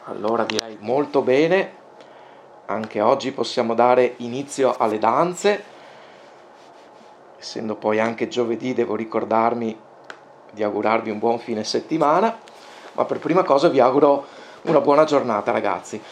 Allora direi molto bene, anche oggi possiamo dare inizio alle danze, essendo poi anche giovedì devo ricordarmi di augurarvi un buon fine settimana, ma per prima cosa vi auguro una buona giornata ragazzi.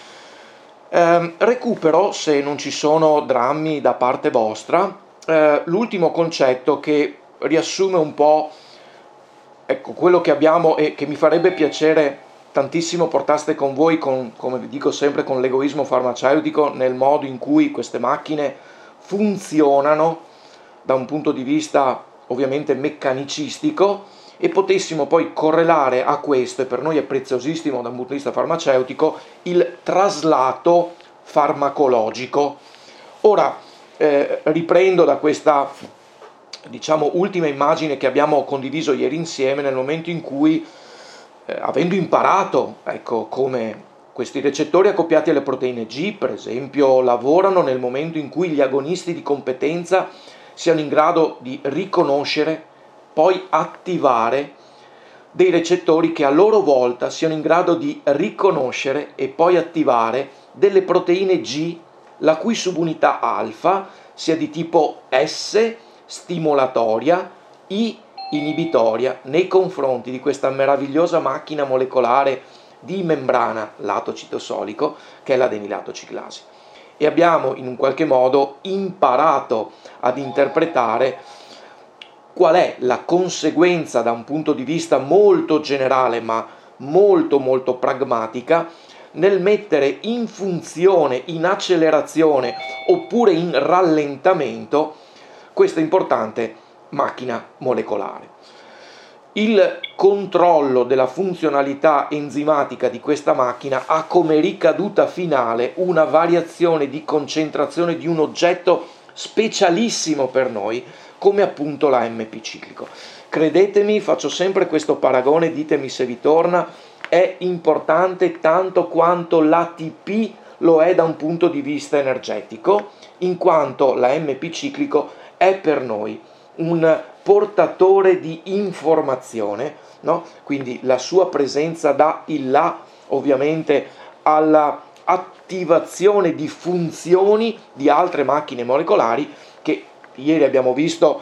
Recupero, se non ci sono drammi da parte vostra, l'ultimo concetto che riassume un po', ecco, quello che abbiamo e che mi farebbe piacere tantissimo portaste con voi, come vi dico sempre, con l'egoismo farmaceutico, nel modo in cui queste macchine funzionano da un punto di vista ovviamente meccanicistico, e potessimo poi correlare a questo, e per noi è preziosissimo da un punto di vista farmaceutico, il traslato farmacologico. Ora riprendo da questa, diciamo, ultima immagine che abbiamo condiviso ieri insieme, nel momento in cui, avendo imparato, ecco, come questi recettori accoppiati alle proteine G, per esempio, lavorano nel momento in cui gli agonisti di competenza siano in grado di riconoscere, poi attivare dei recettori che a loro volta siano in grado di riconoscere e poi attivare delle proteine G, la cui subunità alfa sia di tipo S, stimolatoria, I, inibitoria, nei confronti di questa meravigliosa macchina molecolare di membrana lato citosolico che è l'adenilato ciclasi. E abbiamo in un qualche modo imparato ad interpretare qual è la conseguenza da un punto di vista molto generale ma molto pragmatica nel mettere in funzione, in accelerazione oppure in rallentamento questa importante macchina molecolare. Il controllo della funzionalità enzimatica di questa macchina ha come ricaduta finale una variazione di concentrazione di un oggetto specialissimo per noi, come appunto l'AMP ciclico. Credetemi, faccio sempre questo paragone, ditemi se vi torna, è importante tanto quanto l'ATP lo è da un punto di vista energetico, in quanto l'AMP ciclico è per noi un portatore di informazione, no? Quindi la sua presenza dà il là ovviamente alla attivazione di funzioni di altre macchine molecolari che ieri abbiamo visto.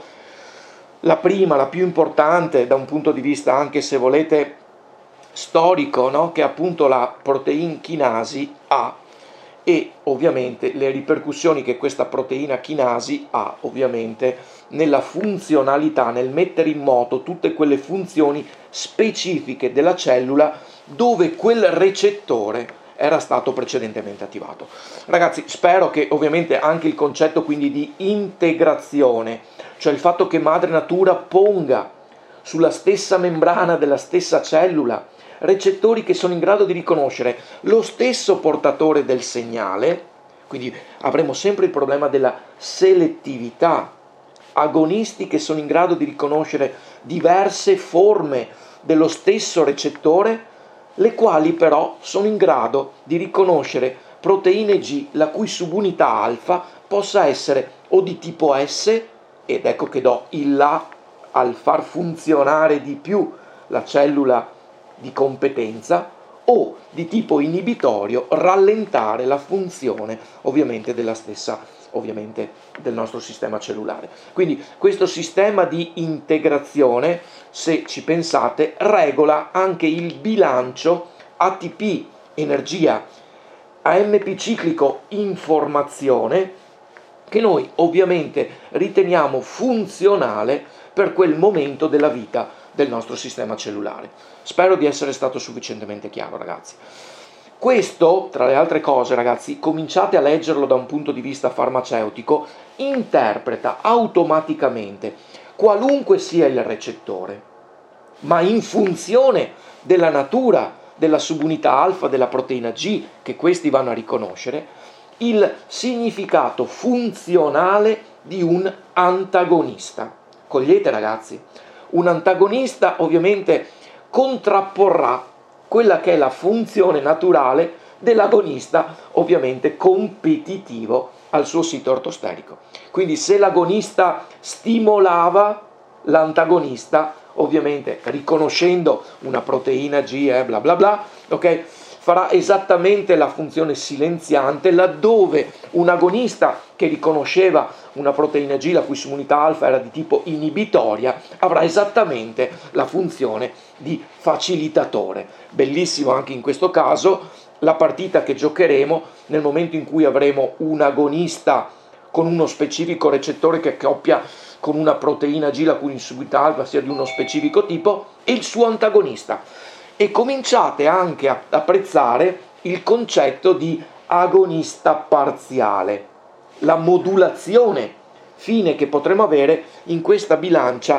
La prima, la più importante da un punto di vista anche se volete storico, no? Che è appunto la protein chinasi A, e ovviamente le ripercussioni che questa proteina chinasi ha ovviamente nella funzionalità, nel mettere in moto tutte quelle funzioni specifiche della cellula dove quel recettore era stato precedentemente attivato. Ragazzi, spero che ovviamente anche il concetto quindi di integrazione, cioè il fatto che madre natura ponga sulla stessa membrana della stessa cellula recettori che sono in grado di riconoscere lo stesso portatore del segnale, quindi avremo sempre il problema della selettività, agonisti che sono in grado di riconoscere diverse forme dello stesso recettore, le quali però sono in grado di riconoscere proteine G la cui subunità alfa possa essere o di tipo S, ed ecco che do il là al far funzionare di più la cellula di competenza, o di tipo inibitorio, rallentare la funzione ovviamente della stessa, ovviamente del nostro sistema cellulare. Quindi questo sistema di integrazione, se ci pensate, regola anche il bilancio ATP, energia, AMP ciclico, informazione, che noi ovviamente riteniamo funzionale per quel momento della vita del nostro sistema cellulare. Spero di essere stato sufficientemente chiaro, ragazzi. Questo, tra le altre cose, ragazzi, cominciate a leggerlo da un punto di vista farmaceutico, interpreta automaticamente qualunque sia il recettore, ma in funzione della natura della subunità alfa della proteina G che questi vanno a riconoscere, il significato funzionale di un antagonista. Cogliete, ragazzi? Un antagonista ovviamente contrapporrà quella che è la funzione naturale dell'agonista, ovviamente competitivo al suo sito ortosterico. Quindi se l'agonista stimolava, l'antagonista ovviamente riconoscendo una proteina G, bla bla bla, ok, farà esattamente la funzione silenziante, laddove un agonista che riconosceva una proteina G la cui subunità alfa era di tipo inibitoria avrà esattamente la funzione di facilitatore. Bellissimo anche in questo caso la partita che giocheremo nel momento in cui avremo un agonista con uno specifico recettore che accoppia con una proteina G la cui subunità alfa sia di uno specifico tipo e il suo antagonista. E cominciate anche a apprezzare il concetto di agonista parziale, la modulazione fine che potremo avere in questa bilancia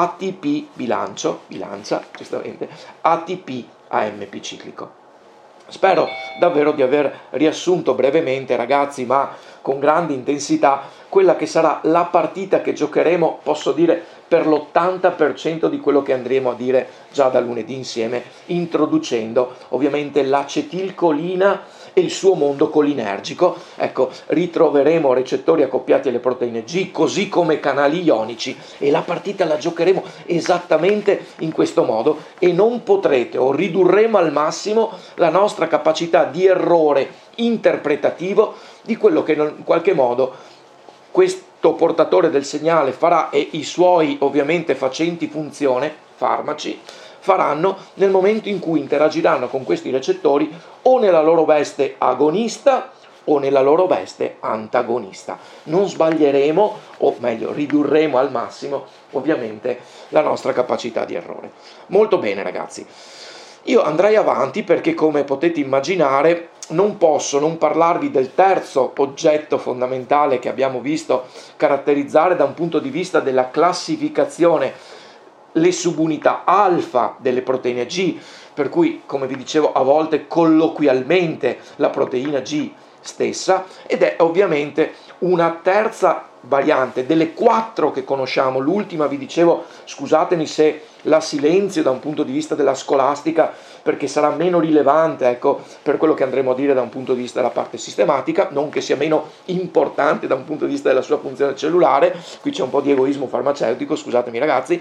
bilancia giustamente, ATP AMP ciclico. Spero davvero di aver riassunto brevemente, ragazzi, ma con grande intensità, quella che sarà la partita che giocheremo, posso dire, per l'80% di quello che andremo a dire già da lunedì insieme, introducendo ovviamente l'acetilcolina e il suo mondo colinergico. Ecco, ritroveremo recettori accoppiati alle proteine G, così come canali ionici, e la partita la giocheremo esattamente in questo modo e non potrete, o ridurremo al massimo la nostra capacità di errore interpretativo di quello che in qualche modo questo portatore del segnale farà e i suoi ovviamente facenti funzione, farmaci, faranno nel momento in cui interagiranno con questi recettori o nella loro veste agonista o nella loro veste antagonista. Non sbaglieremo, o meglio ridurremo al massimo ovviamente la nostra capacità di errore. Molto bene, ragazzi. Io andrei avanti perché, come potete immaginare, non posso non parlarvi del terzo oggetto fondamentale che abbiamo visto caratterizzare da un punto di vista della classificazione le subunità alfa delle proteine G, per cui, come vi dicevo, a volte colloquialmente la proteina G stessa, ed è ovviamente una terza variante delle 4 che conosciamo. L'ultima, vi dicevo, scusatemi se la silenzio da un punto di vista della scolastica, perché sarà meno rilevante, ecco, per quello che andremo a dire da un punto di vista della parte sistematica, non che sia meno importante da un punto di vista della sua funzione cellulare. Qui c'è un po' di egoismo farmaceutico, scusatemi ragazzi,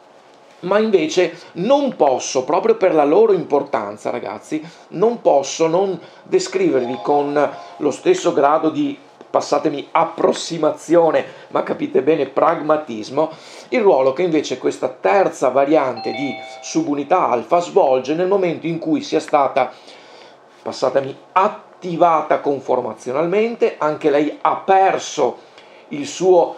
ma invece non posso, proprio per la loro importanza, ragazzi, non posso non descrivervi con lo stesso grado di, passatemi, approssimazione, ma capite bene, pragmatismo, il ruolo che invece questa terza variante di subunità alfa svolge nel momento in cui sia stata, passatemi, attivata conformazionalmente. Anche lei ha perso il suo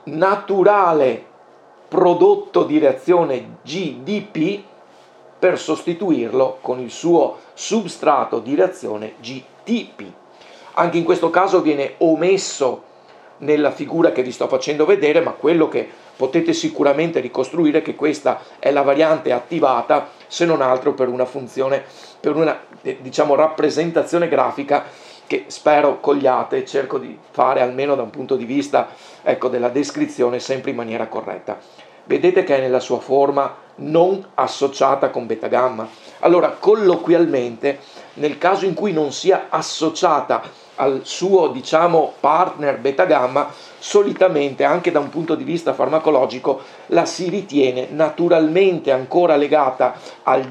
naturale prodotto di reazione GDP per sostituirlo con il suo substrato di reazione GTP. Anche in questo caso viene omesso nella figura che vi sto facendo vedere, ma quello che potete sicuramente ricostruire è che questa è la variante attivata, se non altro per una funzione, per una diciamo rappresentazione grafica che spero cogliate, cerco di fare almeno da un punto di vista, ecco, della descrizione sempre in maniera corretta. Vedete che è nella sua forma non associata con beta gamma. Allora, colloquialmente, nel caso in cui non sia associata al suo, diciamo, partner beta gamma, solitamente anche da un punto di vista farmacologico la si ritiene naturalmente ancora legata al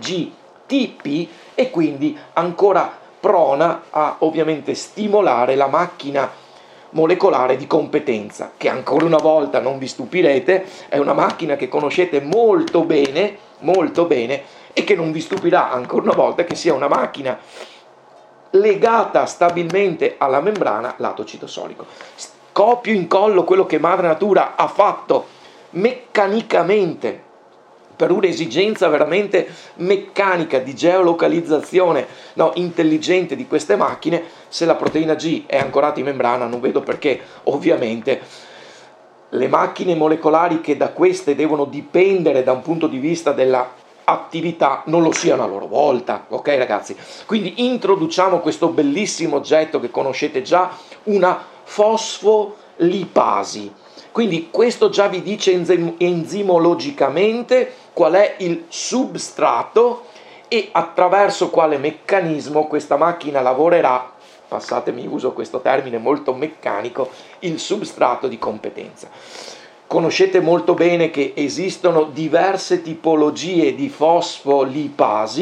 GTP e quindi ancora prona a ovviamente stimolare la macchina molecolare di competenza, che ancora una volta, non vi stupirete, è una macchina che conoscete molto bene e che non vi stupirà ancora una volta che sia una macchina legata stabilmente alla membrana lato citosolico. Copio incollo quello che madre natura ha fatto meccanicamente per un'esigenza veramente meccanica di geolocalizzazione intelligente di queste macchine. Se la proteina G è ancorata in membrana, non vedo perché ovviamente le macchine molecolari che da queste devono dipendere da un punto di vista della attività non lo siano a loro volta, ok ragazzi? Quindi introduciamo questo bellissimo oggetto che conoscete già, una fosfolipasi. Quindi questo già vi dice enzimologicamente qual è il substrato e attraverso quale meccanismo questa macchina lavorerà, passatemi, uso questo termine molto meccanico, il substrato di competenza. Conoscete molto bene che esistono diverse tipologie di fosfolipasi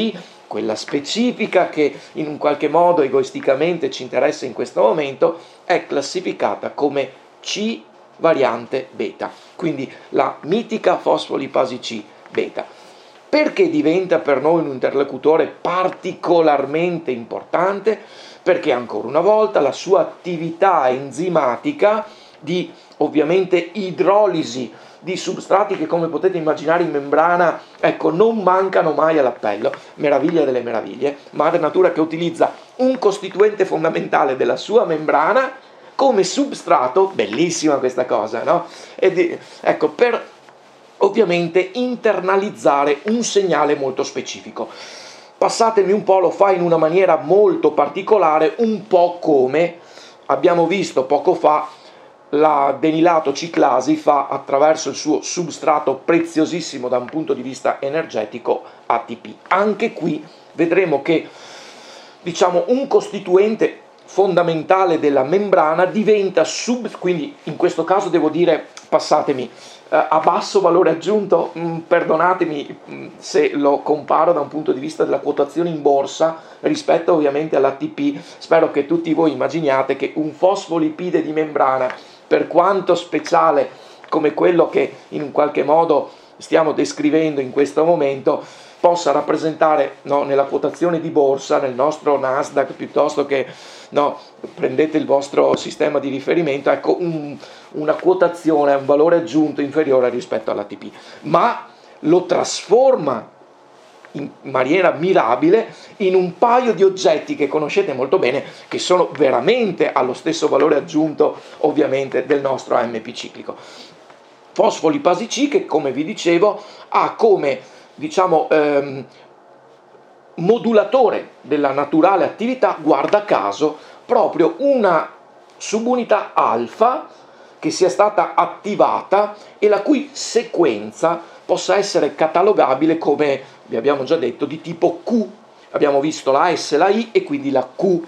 quella specifica che in un qualche modo egoisticamente ci interessa in questo momento, è classificata come C variante beta, quindi la mitica fosfolipasi C beta. Perché diventa per noi un interlocutore particolarmente importante? Perché ancora una volta la sua attività enzimatica di ovviamente idrolisi di substrati che, come potete immaginare, in membrana, ecco, non mancano mai all'appello, meraviglia delle meraviglie, madre natura che utilizza un costituente fondamentale della sua membrana come substrato, bellissima questa cosa, no? Ecco, per ovviamente internalizzare un segnale molto specifico. Passatemi un po', lo fa in una maniera molto particolare, un po' come abbiamo visto poco fa la denilato ciclasi fa attraverso il suo substrato preziosissimo da un punto di vista energetico ATP. Anche qui vedremo che, diciamo, un costituente fondamentale della membrana diventa quindi in questo caso devo dire, passatemi, a basso valore aggiunto, perdonatemi se lo comparo da un punto di vista della quotazione in borsa rispetto ovviamente all'ATP. Spero che tutti voi immaginiate che un fosfolipide di membrana, per quanto speciale come quello che in un qualche modo stiamo descrivendo in questo momento, possa rappresentare, no, nella quotazione di borsa, nel nostro Nasdaq, piuttosto che, no, prendete il vostro sistema di riferimento, ecco, una quotazione, un valore aggiunto inferiore rispetto all'ATP, ma lo trasforma in maniera mirabile in un paio di oggetti che conoscete molto bene, che sono veramente allo stesso valore aggiunto ovviamente del nostro AMP ciclico. Fosfolipasi C, che come vi dicevo ha come, diciamo, modulatore della naturale attività, guarda caso, proprio una subunità alfa che sia stata attivata e la cui sequenza possa essere catalogabile come, vi abbiamo già detto, di tipo Q. Abbiamo visto la S, la I e quindi la Q.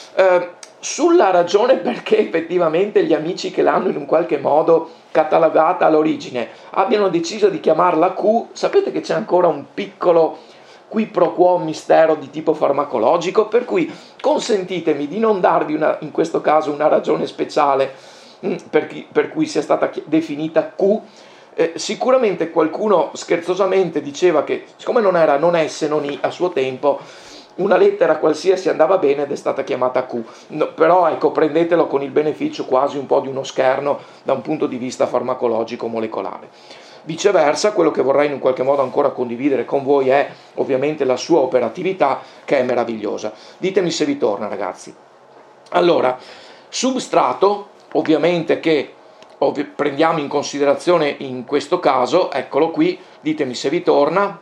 Sulla ragione perché effettivamente gli amici che l'hanno in un qualche modo catalogata all'origine abbiano deciso di chiamarla Q, sapete che c'è ancora un piccolo qui pro quo mistero di tipo farmacologico, per cui consentitemi di non darvi in questo caso una ragione speciale per cui sia stata definita Q. Sicuramente qualcuno scherzosamente diceva che siccome non era non S non I a suo tempo, una lettera qualsiasi andava bene ed è stata chiamata Q, no, però ecco, prendetelo con il beneficio quasi un po' di uno scherno da un punto di vista farmacologico molecolare. Viceversa, quello che vorrei in un qualche modo ancora condividere con voi è ovviamente la sua operatività, che è meravigliosa. Ditemi se vi torna, ragazzi. Allora, substrato, ovviamente che prendiamo in considerazione in questo caso, eccolo qui, ditemi se vi torna.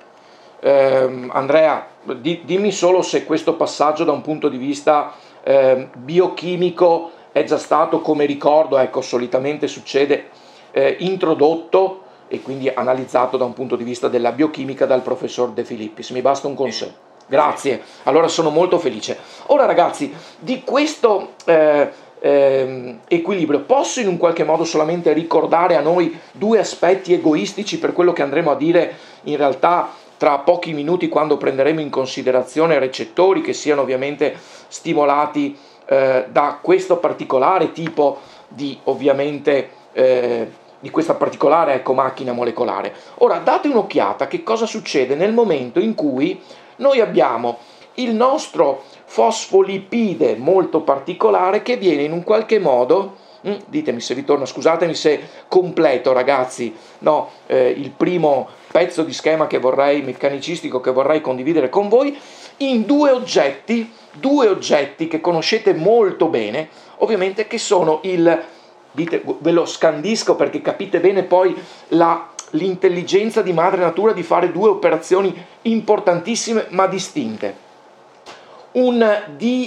Andrea, dimmi solo se questo passaggio da un punto di vista biochimico è già stato, come ricordo, ecco, solitamente succede, introdotto e quindi analizzato da un punto di vista della biochimica dal professor De Filippis. Mi basta un consiglio. Grazie, allora sono molto felice. Ora ragazzi, di questo equilibrio posso in un qualche modo solamente ricordare a noi due aspetti egoistici per quello che andremo a dire in realtà tra pochi minuti, quando prenderemo in considerazione recettori che siano ovviamente stimolati da questo particolare tipo di, ovviamente, di questa particolare, ecco, macchina molecolare. Ora date un'occhiata che cosa succede nel momento in cui noi abbiamo il nostro fosfolipide molto particolare che viene in un qualche modo, ditemi se vi torna, scusatemi se completo ragazzi, no, il primo pezzo di schema meccanicistico che vorrei condividere con voi, in due oggetti che conoscete molto bene, ovviamente, che sono ve lo scandisco perché capite bene poi l'intelligenza di madre natura di fare due operazioni importantissime ma distinte. Un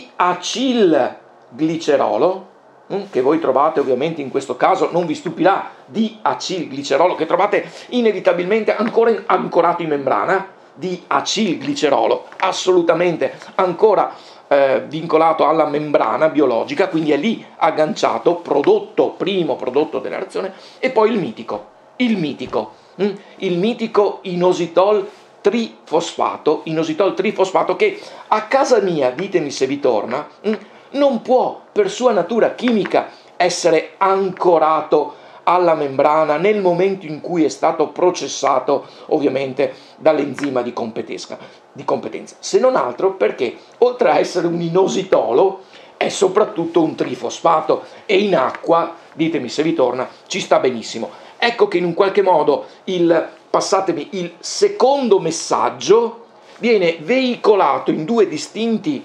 diacilglicerolo, che voi trovate ovviamente in questo caso, non vi stupirà, diacilglicerolo, che trovate inevitabilmente ancora ancorato in membrana, diacilglicerolo, assolutamente ancora vincolato alla membrana biologica, quindi è lì agganciato, primo prodotto della reazione, e poi il mitico inositol trifosfato, inositol trifosfato, che a casa mia, ditemi se vi torna, non può per sua natura chimica essere ancorato alla membrana nel momento in cui è stato processato ovviamente dall'enzima di competenza, se non altro perché oltre a essere un inositolo è soprattutto un trifosfato e in acqua, ditemi se vi torna, ci sta benissimo. Ecco che in un qualche modo passatemi, il secondo messaggio viene veicolato in due distinte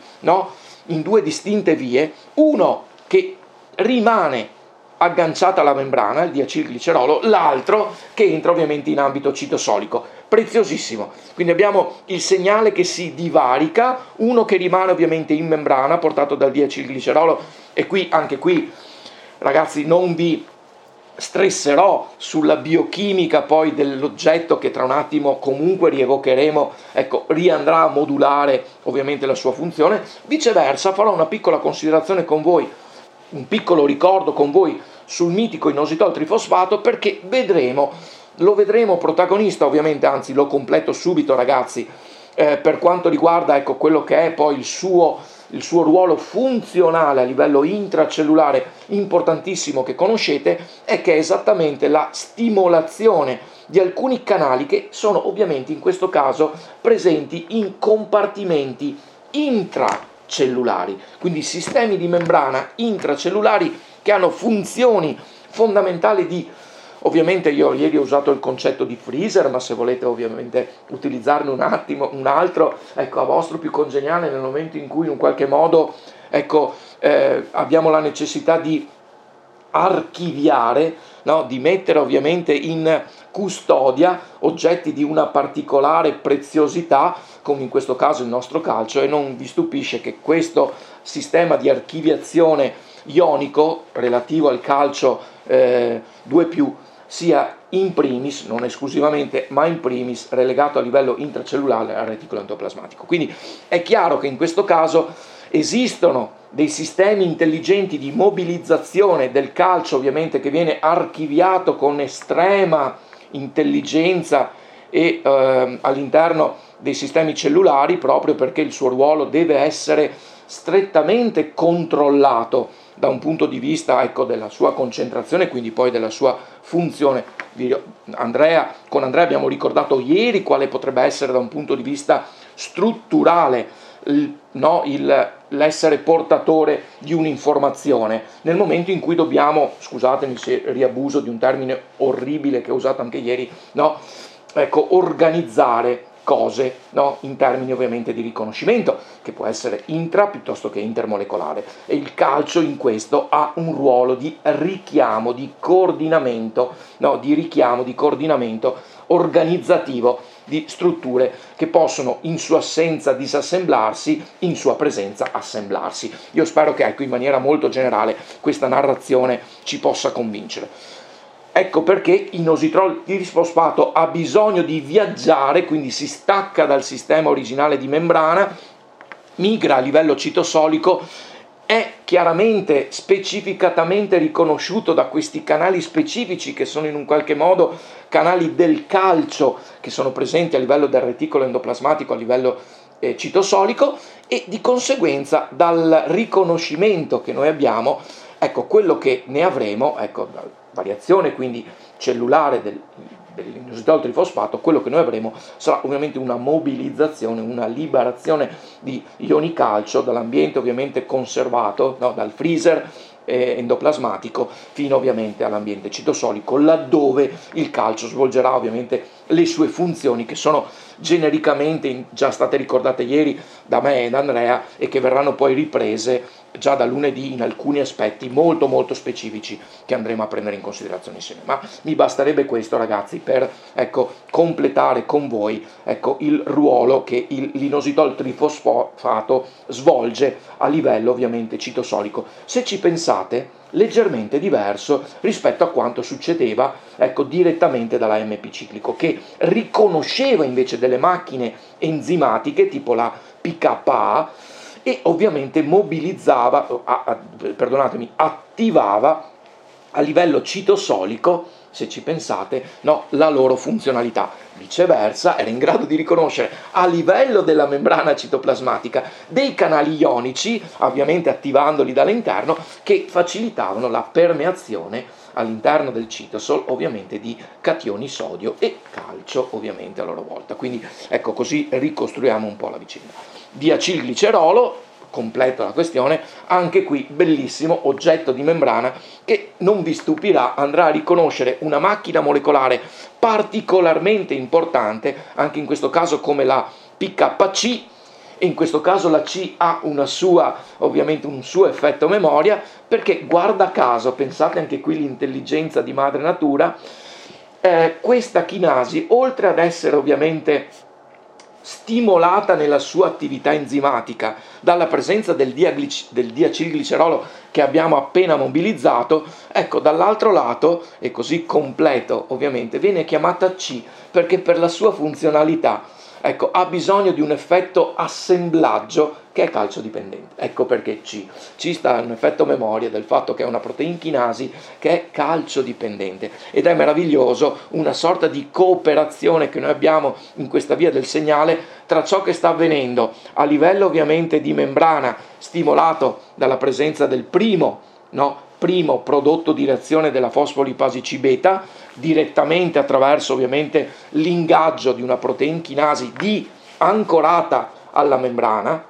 vie, uno che rimane agganciata alla membrana, il diacilglicerolo, l'altro che entra ovviamente in ambito citosolico, preziosissimo. Quindi abbiamo il segnale che si divarica, uno che rimane ovviamente in membrana portato dal diacilglicerolo, e anche qui ragazzi non vi stresserò sulla biochimica poi dell'oggetto che tra un attimo comunque rievocheremo, riandrà a modulare ovviamente la sua funzione. Viceversa farò una piccola considerazione con voi, un piccolo ricordo con voi sul mitico inositol trifosfato, perché lo vedremo protagonista ovviamente, anzi lo completo subito ragazzi, per quanto riguarda quello che è poi il suo ruolo funzionale a livello intracellulare importantissimo che conoscete, è che è esattamente la stimolazione di alcuni canali che sono ovviamente in questo caso presenti in compartimenti intracellulari, quindi sistemi di membrana intracellulari che hanno funzioni fondamentali di, ovviamente io ieri ho usato il concetto di freezer, ma se volete ovviamente utilizzarne un altro, a vostro più congeniale nel momento in cui in qualche modo abbiamo la necessità di archiviare, di mettere ovviamente in custodia oggetti di una particolare preziosità, come in questo caso il nostro calcio, e non vi stupisce che questo sistema di archiviazione ionico relativo al calcio 2+, sia in primis, non esclusivamente, ma in primis relegato a livello intracellulare al reticolo endoplasmatico. Quindi è chiaro che in questo caso esistono dei sistemi intelligenti di mobilizzazione del calcio, ovviamente, che viene archiviato con estrema intelligenza e all'interno dei sistemi cellulari, proprio perché il suo ruolo deve essere strettamente controllato da un punto di vista della sua concentrazione, quindi poi della sua funzione. Con Andrea abbiamo ricordato ieri quale potrebbe essere da un punto di vista strutturale l'essere portatore di un'informazione nel momento in cui dobbiamo, scusatemi se riabuso di un termine orribile che ho usato anche ieri, organizzare cose, in termini ovviamente di riconoscimento, che può essere intra piuttosto che intermolecolare, e il calcio in questo ha un ruolo di richiamo, di coordinamento, organizzativo di strutture che possono in sua assenza disassemblarsi, in sua presenza assemblarsi. Io spero che in maniera molto generale questa narrazione ci possa convincere. Ecco perché inositol trifosfato ha bisogno di viaggiare, quindi si stacca dal sistema originale di membrana, migra a livello citosolico, è chiaramente specificatamente riconosciuto da questi canali specifici che sono in un qualche modo canali del calcio che sono presenti a livello del reticolo endoplasmatico, a livello citosolico, e di conseguenza dal riconoscimento che noi abbiamo, quello che ne avremo, variazione quindi cellulare dell'inositol trifosfato, quello che noi avremo sarà ovviamente una mobilizzazione, una liberazione di ioni calcio dall'ambiente ovviamente conservato, dal freezer endoplasmatico fino ovviamente all'ambiente citosolico, laddove il calcio svolgerà ovviamente le sue funzioni, che sono genericamente già state ricordate ieri da me e da Andrea, e che verranno poi riprese già da lunedì in alcuni aspetti molto molto specifici che andremo a prendere in considerazione insieme. Ma mi basterebbe questo ragazzi per completare con voi il ruolo che l'inositol trifosfato svolge a livello ovviamente citosolico. Se ci pensate, leggermente diverso rispetto a quanto succedeva direttamente dall'AMP ciclico, che riconosceva invece delle macchine enzimatiche tipo la PKA e ovviamente attivava a livello citosolico se ci pensate, no, la loro funzionalità. Viceversa, era in grado di riconoscere a livello della membrana citoplasmatica dei canali ionici, ovviamente attivandoli dall'interno, che facilitavano la permeazione all'interno del citosol, ovviamente, di cationi sodio e calcio, ovviamente, a loro volta. Quindi ecco, così ricostruiamo un po' la vicenda. Diacilglicerolo, completo la questione, anche qui bellissimo oggetto di membrana che non vi stupirà, andrà a riconoscere una macchina molecolare particolarmente importante, anche in questo caso come la PKC, e in questo caso la C ha ovviamente un suo effetto memoria, perché guarda caso, pensate anche qui l'intelligenza di madre natura, questa chinasi, oltre ad essere ovviamente stimolata nella sua attività enzimatica dalla presenza del diacilglicerolo che abbiamo appena mobilizzato, ecco, dall'altro lato, e così completo ovviamente, viene chiamata C perché per la sua funzionalità, ecco, ha bisogno di un effetto assemblaggio che è calcio dipendente. Ecco perché C sta in un effetto memoria del fatto che è una protein chinasi che è calcio dipendente, ed è meraviglioso una sorta di cooperazione che noi abbiamo in questa via del segnale tra ciò che sta avvenendo a livello ovviamente di membrana, stimolato dalla presenza del primo prodotto di reazione della fosfolipasi C-beta, direttamente attraverso ovviamente l'ingaggio di una protein chinasi ancorata alla membrana,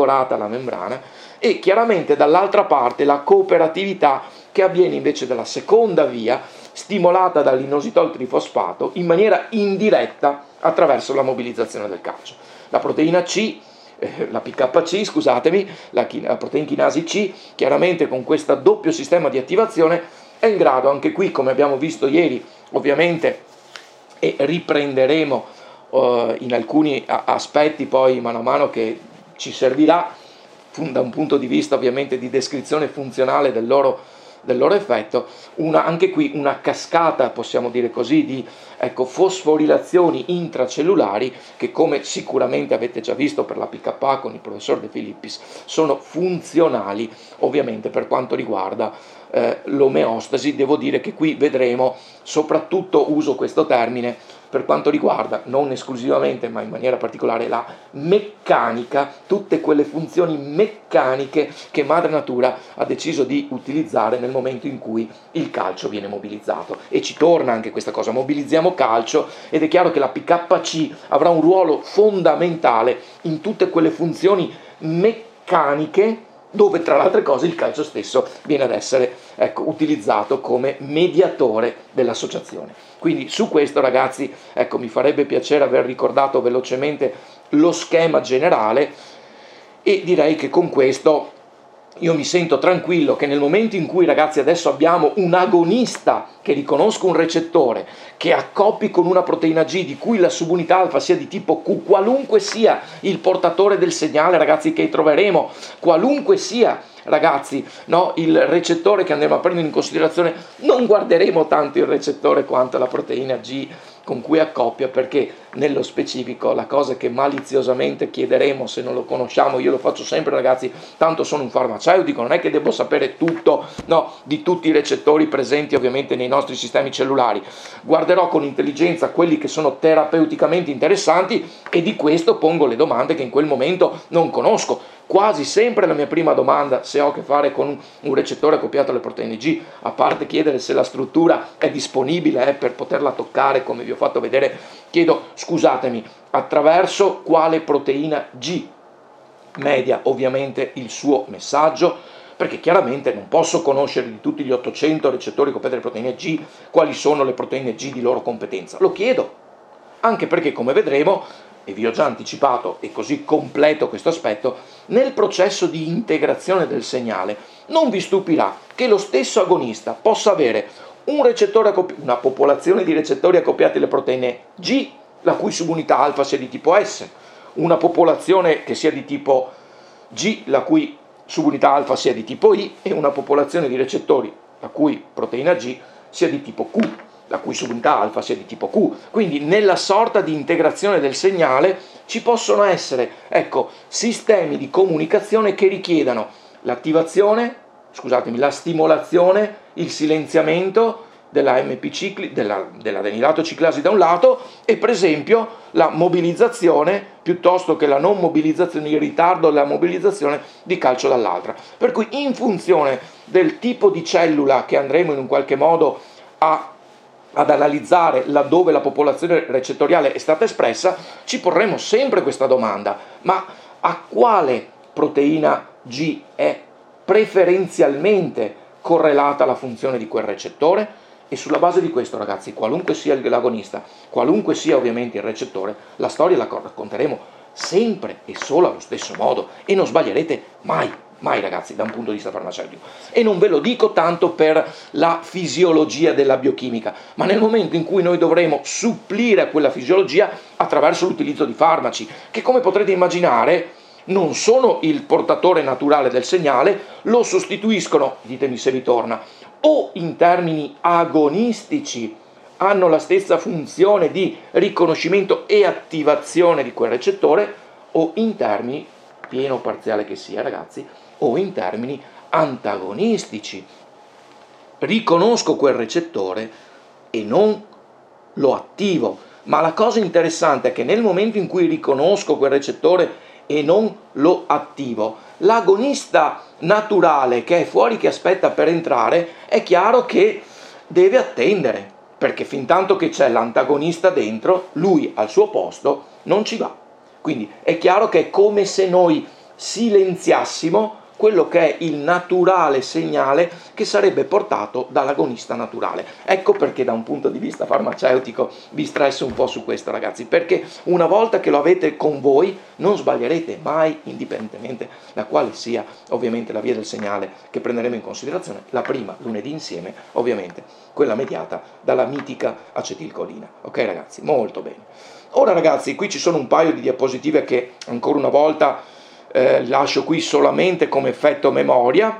e chiaramente dall'altra parte la cooperatività che avviene invece dalla seconda via, stimolata dall'inositol trifosfato in maniera indiretta attraverso la mobilizzazione del calcio. La proteina C, la PKC, scusatemi, la protein chinasi C, chiaramente con questo doppio sistema di attivazione è in grado, anche qui come abbiamo visto ieri ovviamente, e riprenderemo in alcuni aspetti poi mano a mano che ci servirà da un punto di vista ovviamente di descrizione funzionale del loro effetto, anche qui una cascata, possiamo dire così, di fosforilazioni intracellulari che, come sicuramente avete già visto per la PKA con il professor De Filippis, sono funzionali ovviamente per quanto riguarda l'omeostasi. Devo dire che qui vedremo, soprattutto uso questo termine per quanto riguarda non esclusivamente ma in maniera particolare la meccanica, tutte quelle funzioni meccaniche che madre natura ha deciso di utilizzare nel momento in cui il calcio viene mobilizzato. E ci torna anche questa cosa, mobilizziamo calcio ed è chiaro che la PKC avrà un ruolo fondamentale in tutte quelle funzioni meccaniche dove tra le altre cose il calcio stesso viene ad essere utilizzato come mediatore dell'associazione. Quindi su questo, ragazzi, mi farebbe piacere aver ricordato velocemente lo schema generale, e direi che con questo io mi sento tranquillo che nel momento in cui, ragazzi, adesso abbiamo un agonista che riconosca un recettore, che accoppi con una proteina G di cui la subunità alfa sia di tipo Q, qualunque sia il portatore del segnale, ragazzi, che troveremo, qualunque sia, ragazzi, il recettore che andremo a prendere in considerazione, non guarderemo tanto il recettore quanto la proteina G con cui accoppia, perché nello specifico la cosa che maliziosamente chiederemo, se non lo conosciamo, io lo faccio sempre, ragazzi, tanto sono un farmaceutico, non è che devo sapere tutto di tutti i recettori presenti ovviamente nei nostri sistemi cellulari, guarderò con intelligenza quelli che sono terapeuticamente interessanti e di questo pongo le domande che in quel momento non conosco. Quasi sempre la mia prima domanda, se ho a che fare con un recettore accoppiato alle proteine G, a parte chiedere se la struttura è disponibile per poterla toccare, come vi ho fatto vedere, chiedo, scusatemi, attraverso quale proteina G media ovviamente il suo messaggio, perché chiaramente non posso conoscere di tutti gli 800 recettori accoppiati alle proteine G quali sono le proteine G di loro competenza. Lo chiedo, anche perché, come vedremo, e vi ho già anticipato e così completo questo aspetto, nel processo di integrazione del segnale non vi stupirà che lo stesso agonista possa avere una popolazione di recettori accoppiati alle proteine G, la cui subunità alfa sia di tipo S, una popolazione che sia di tipo G, la cui subunità alfa sia di tipo I, e una popolazione di recettori la cui proteina G sia di tipo Q, la cui subunità alfa sia di tipo Q. Quindi nella sorta di integrazione del segnale ci possono essere, sistemi di comunicazione che richiedano la stimolazione, il silenziamento della dell'adenilato ciclasi da un lato e per esempio la mobilizzazione piuttosto che la non mobilizzazione, il ritardo della mobilizzazione di calcio dall'altra. Per cui in funzione del tipo di cellula che andremo in un qualche modo ad analizzare laddove la popolazione recettoriale è stata espressa, ci porremo sempre questa domanda: ma a quale proteina G è preferenzialmente correlata la funzione di quel recettore? E sulla base di questo, ragazzi, qualunque sia l'agonista, qualunque sia ovviamente il recettore, la storia la racconteremo sempre e solo allo stesso modo e non sbaglierete mai, mai ragazzi, da un punto di vista farmaceutico. E non ve lo dico tanto per la fisiologia della biochimica, ma nel momento in cui noi dovremo supplire a quella fisiologia attraverso l'utilizzo di farmaci, che come potrete immaginare non sono il portatore naturale del segnale, lo sostituiscono, ditemi se vi torna, o in termini agonistici hanno la stessa funzione di riconoscimento e attivazione di quel recettore, o in termini, pieno o parziale che sia ragazzi, o in termini antagonistici. Riconosco quel recettore e non lo attivo, ma la cosa interessante è che nel momento in cui riconosco quel recettore e non lo attivo, l'agonista naturale che è fuori, che aspetta per entrare, è chiaro che deve attendere, perché fin tanto che c'è l'antagonista dentro, lui al suo posto non ci va. Quindi è chiaro che è come se noi silenziassimo quello che è il naturale segnale che sarebbe portato dall'agonista naturale. Ecco perché da un punto di vista farmaceutico vi stresso un po' su questo, ragazzi, perché una volta che lo avete con voi non sbaglierete mai, indipendentemente da quale sia ovviamente la via del segnale che prenderemo in considerazione. La prima, lunedì insieme, ovviamente quella mediata dalla mitica acetilcolina. Ok ragazzi, molto bene. Ora ragazzi, qui ci sono un paio di diapositive che ancora una volta lascio qui solamente come effetto memoria,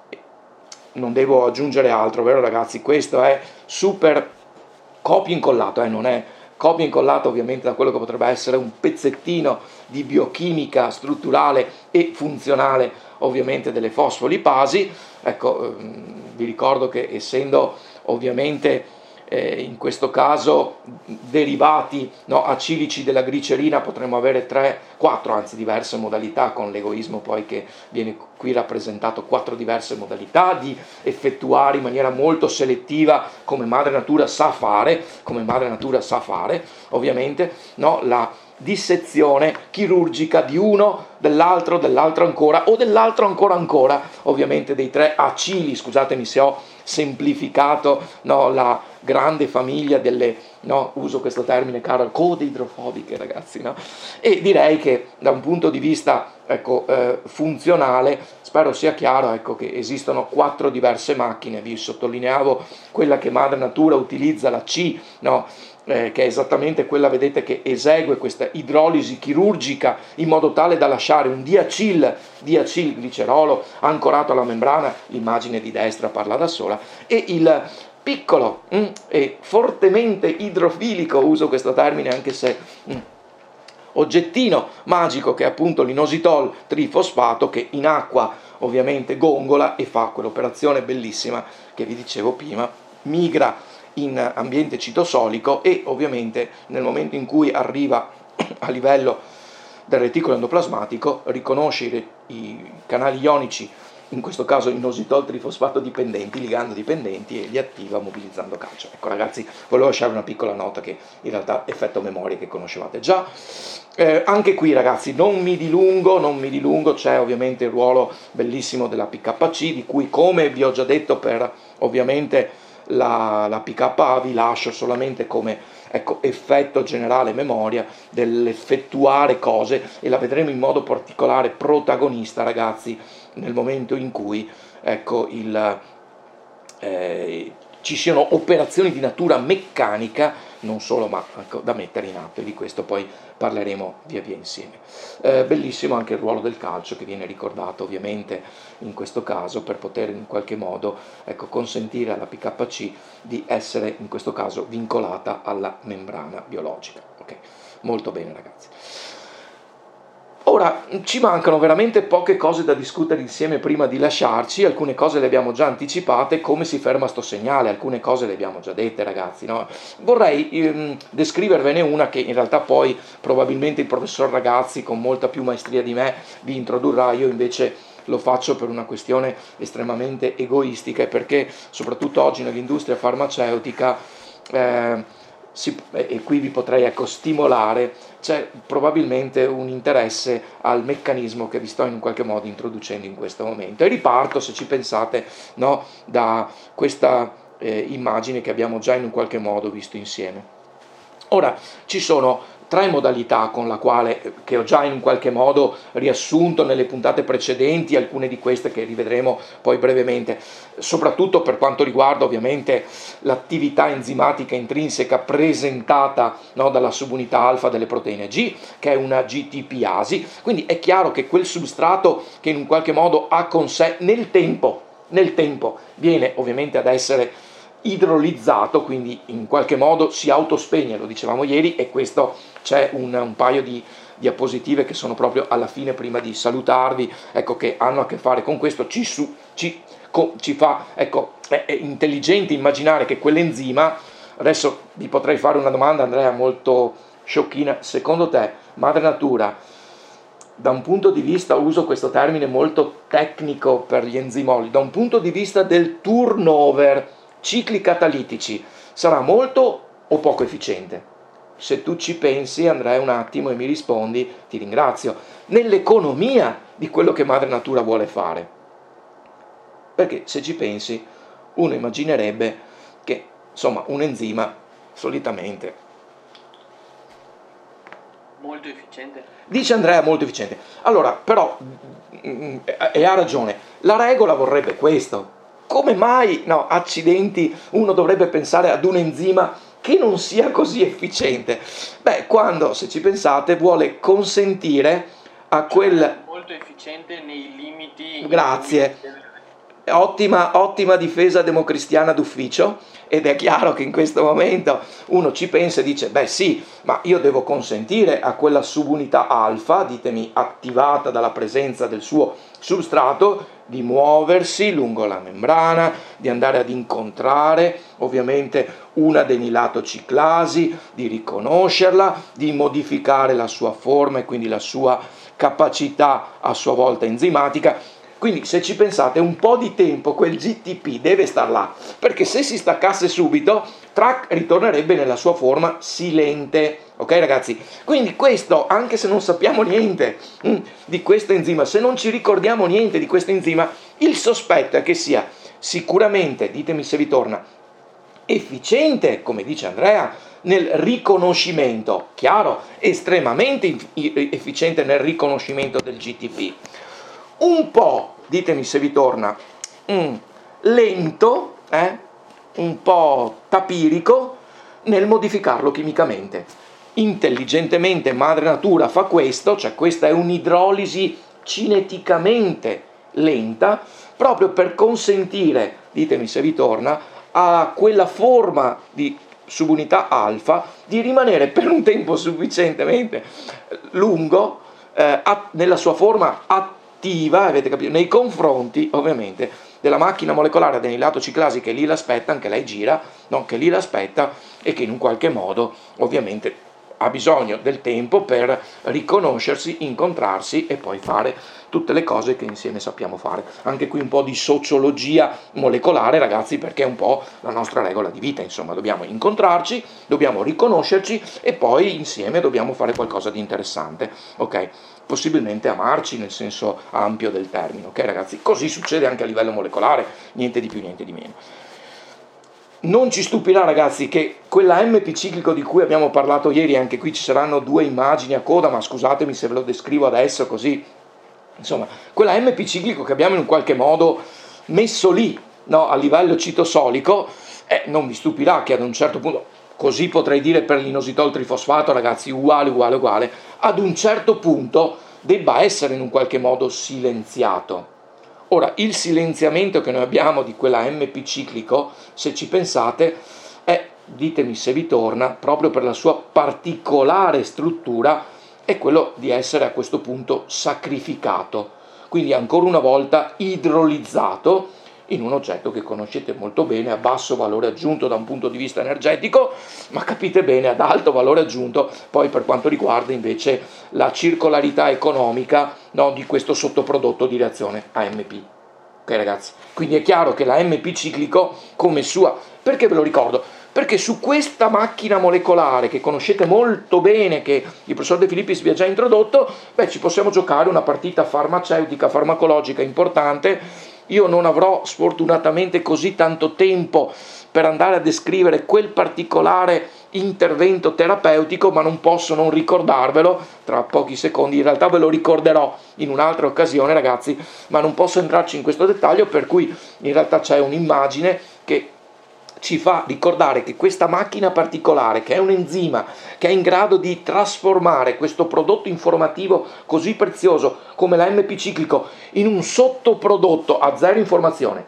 non devo aggiungere altro, vero ragazzi? Questo è super copia incollato, non è copia incollato ovviamente da quello che potrebbe essere un pezzettino di biochimica strutturale e funzionale ovviamente delle fosfolipasi. Ecco, vi ricordo che essendo ovviamente in questo caso derivati acilici della glicerina, potremmo avere 4 diverse modalità, con l'egoismo poi che viene qui rappresentato, 4 diverse modalità di effettuare in maniera molto selettiva, come madre natura sa fare, ovviamente, la dissezione chirurgica di uno, dell'altro ancora, o dell'altro ancora, ovviamente dei 3 acili, scusatemi se ho semplificato la grande famiglia delle, uso questo termine caro, code idrofobiche ragazzi, e direi che da un punto di vista funzionale spero sia chiaro che esistono 4 diverse macchine. Vi sottolineavo quella che madre natura utilizza, la C, che è esattamente quella, vedete, che esegue questa idrolisi chirurgica in modo tale da lasciare un diacilglicerolo ancorato alla membrana, l'immagine di destra parla da sola, e il piccolo e fortemente idrofilico, uso questo termine anche se oggettino magico, che è appunto l'inositol trifosfato, che in acqua ovviamente gongola e fa quell'operazione bellissima che vi dicevo prima, migra in ambiente citosolico e ovviamente nel momento in cui arriva a livello del reticolo endoplasmatico riconosce i canali ionici, in questo caso inositol trifosfato dipendenti, ligando dipendenti, e li attiva mobilizzando calcio. Ecco ragazzi, volevo lasciare una piccola nota che in realtà effetto memoria che conoscevate già. Anche qui ragazzi non mi dilungo, c'è ovviamente il ruolo bellissimo della PKC, di cui, come vi ho già detto per ovviamente la PKA, vi lascio solamente come effetto generale memoria dell'effettuare cose, e la vedremo in modo particolare protagonista ragazzi nel momento in cui ci siano operazioni di natura meccanica, non solo, ma da mettere in atto, e di questo poi parleremo via via insieme. Bellissimo anche il ruolo del calcio, che viene ricordato ovviamente in questo caso per poter in qualche modo consentire alla PKC di essere in questo caso vincolata alla membrana biologica. Ok, molto bene ragazzi. Ora, ci mancano veramente poche cose da discutere insieme prima di lasciarci, alcune cose le abbiamo già anticipate, come si ferma sto segnale, alcune cose le abbiamo già dette ragazzi, no? Vorrei descrivervene una che in realtà poi probabilmente il professor Ragazzi con molta più maestria di me vi introdurrà, io invece lo faccio per una questione estremamente egoistica e perché soprattutto oggi nell'industria farmaceutica e qui vi potrei stimolare, c'è probabilmente un interesse al meccanismo che vi sto in qualche modo introducendo in questo momento. E riparto, se ci pensate, no, da questa immagine che abbiamo già in un qualche modo visto insieme. Ora, ci sono tre modalità con la quale, che ho già in un qualche modo riassunto nelle puntate precedenti, alcune di queste che rivedremo poi brevemente, soprattutto per quanto riguarda ovviamente l'attività enzimatica intrinseca presentata, no, dalla subunità alfa delle proteine G, che è una GTPasi, quindi è chiaro che quel substrato che in un qualche modo ha con sé nel tempo viene ovviamente ad essere idrolizzato, quindi in qualche modo si autospegne, lo dicevamo ieri, e questo c'è un paio di diapositive che sono proprio alla fine prima di salutarvi, ecco, che hanno a che fare con questo, ci fa, ecco, è intelligente immaginare che quell'enzima, adesso vi potrei fare una domanda Andrea molto sciocchina, secondo te madre natura da un punto di vista, uso questo termine molto tecnico per gli enzimoli, da un punto di vista del turnover cicli catalitici, sarà molto o poco efficiente? Se tu ci pensi, Andrea, un attimo e mi rispondi, ti ringrazio, nell'economia di quello che madre natura vuole fare. Perché se ci pensi, uno immaginerebbe che, insomma, un enzima solitamente molto efficiente. Dice Andrea molto efficiente. Allora, però, e ha ragione, la regola vorrebbe questo. Come mai, no, accidenti, uno dovrebbe pensare ad un enzima che non sia così efficiente? Beh, quando, se ci pensate, vuole consentire a quel... Molto efficiente nei limiti... Grazie. Ottima difesa democristiana d'ufficio, ed è chiaro che in questo momento uno ci pensa e dice, beh sì, ma io devo consentire a quella subunità alfa, ditemi attivata dalla presenza del suo substrato, di muoversi lungo la membrana, di andare ad incontrare ovviamente una denilatociclasi, di riconoscerla, di modificare la sua forma e quindi la sua capacità a sua volta enzimatica. Quindi se ci pensate un po' di tempo quel GTP deve star là, perché se si staccasse subito, track ritornerebbe nella sua forma silente, ok ragazzi? Quindi questo, anche se non sappiamo niente di questo enzima, se non ci ricordiamo niente di questo enzima, il sospetto è che sia sicuramente, ditemi se vi torna, efficiente, come dice Andrea, nel riconoscimento, chiaro, estremamente efficiente nel riconoscimento del GTP. Un po', ditemi se vi torna, lento, un po' tapirico nel modificarlo chimicamente. Intelligentemente madre natura fa questo, cioè questa è un'idrolisi cineticamente lenta, proprio per consentire, ditemi se vi torna, a quella forma di subunità alfa di rimanere per un tempo sufficientemente lungo nella sua forma attiva, avete capito, nei confronti ovviamente della macchina molecolare adenilatociclasi che lì l'aspetta, anche lei gira, no? Che lì l'aspetta e che in un qualche modo ovviamente ha bisogno del tempo per riconoscersi, incontrarsi e poi fare tutte le cose che insieme sappiamo fare. Anche qui un po' di sociologia molecolare, ragazzi, perché è un po' la nostra regola di vita, insomma, dobbiamo incontrarci, dobbiamo riconoscerci e poi insieme dobbiamo fare qualcosa di interessante, ok? Possibilmente amarci nel senso ampio del termine, ok ragazzi? Così succede anche a livello molecolare, niente di più, niente di meno. Non ci stupirà ragazzi che quella MP ciclico di cui abbiamo parlato ieri, anche qui ci saranno due immagini a coda, ma scusatemi se ve lo descrivo adesso così, insomma, quella MP ciclico che abbiamo in un qualche modo messo lì, no, a livello citosolico, non vi stupirà che ad un certo punto, così potrei dire per l'inositol trifosfato ragazzi, uguale, ad un certo punto debba essere in un qualche modo silenziato. Ora, il silenziamento che noi abbiamo di quella MP ciclico, se ci pensate, ditemi se vi torna, proprio per la sua particolare struttura, è quello di essere a questo punto sacrificato, quindi ancora una volta idrolizzato in un oggetto che conoscete molto bene, a basso valore aggiunto da un punto di vista energetico, ma capite bene ad alto valore aggiunto poi per quanto riguarda invece la circolarità economica, no, di questo sottoprodotto di reazione AMP. Ok ragazzi, quindi è chiaro che la MP ciclico come sua, perché ve lo ricordo? Perché su questa macchina molecolare che conoscete molto bene, che il professor De Filippis vi ha già introdotto, ci possiamo giocare una partita farmaceutica, farmacologica importante. Io non avrò sfortunatamente così tanto tempo per andare a descrivere quel particolare intervento terapeutico, ma non posso non ricordarvelo tra pochi secondi. In realtà ve lo ricorderò in un'altra occasione ragazzi, ma non posso entrarci in questo dettaglio, per cui in realtà c'è un'immagine che ci fa ricordare che questa macchina particolare, che è un enzima, che è in grado di trasformare questo prodotto informativo così prezioso come la MP ciclico in un sottoprodotto a zero informazione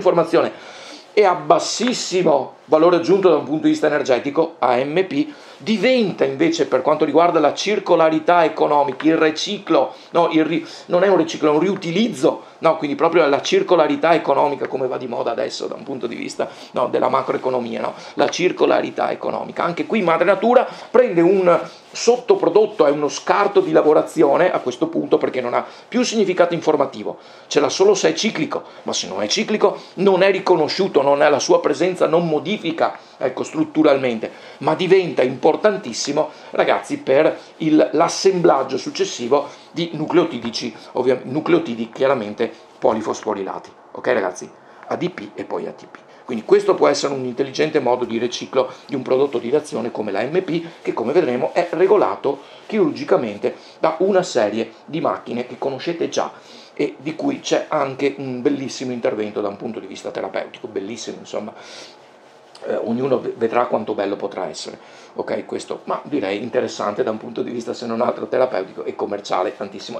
e a bassissimo valore aggiunto da un punto di vista energetico, AMP, diventa invece, per quanto riguarda la circolarità economica, il riciclo, non è un riciclo, è un riutilizzo, quindi proprio la circolarità economica, come va di moda adesso da un punto di vista della macroeconomia, la circolarità economica. Anche qui madre natura prende un sottoprodotto, è uno scarto di lavorazione a questo punto, perché non ha più significato informativo, ce l'ha solo se è ciclico, ma se non è ciclico non è riconosciuto, non è la sua presenza, non modifica strutturalmente, ma diventa importantissimo ragazzi per l'assemblaggio successivo di nucleotidi chiaramente polifosforilati, ok ragazzi? ADP e poi ATP. Quindi questo può essere un intelligente modo di riciclo di un prodotto di reazione come la MP, che come vedremo è regolato chirurgicamente da una serie di macchine che conoscete già e di cui c'è anche un bellissimo intervento da un punto di vista terapeutico, bellissimo insomma. Ognuno vedrà quanto bello potrà essere, ok? Questo, ma direi interessante da un punto di vista se non altro terapeutico e commerciale tantissimo.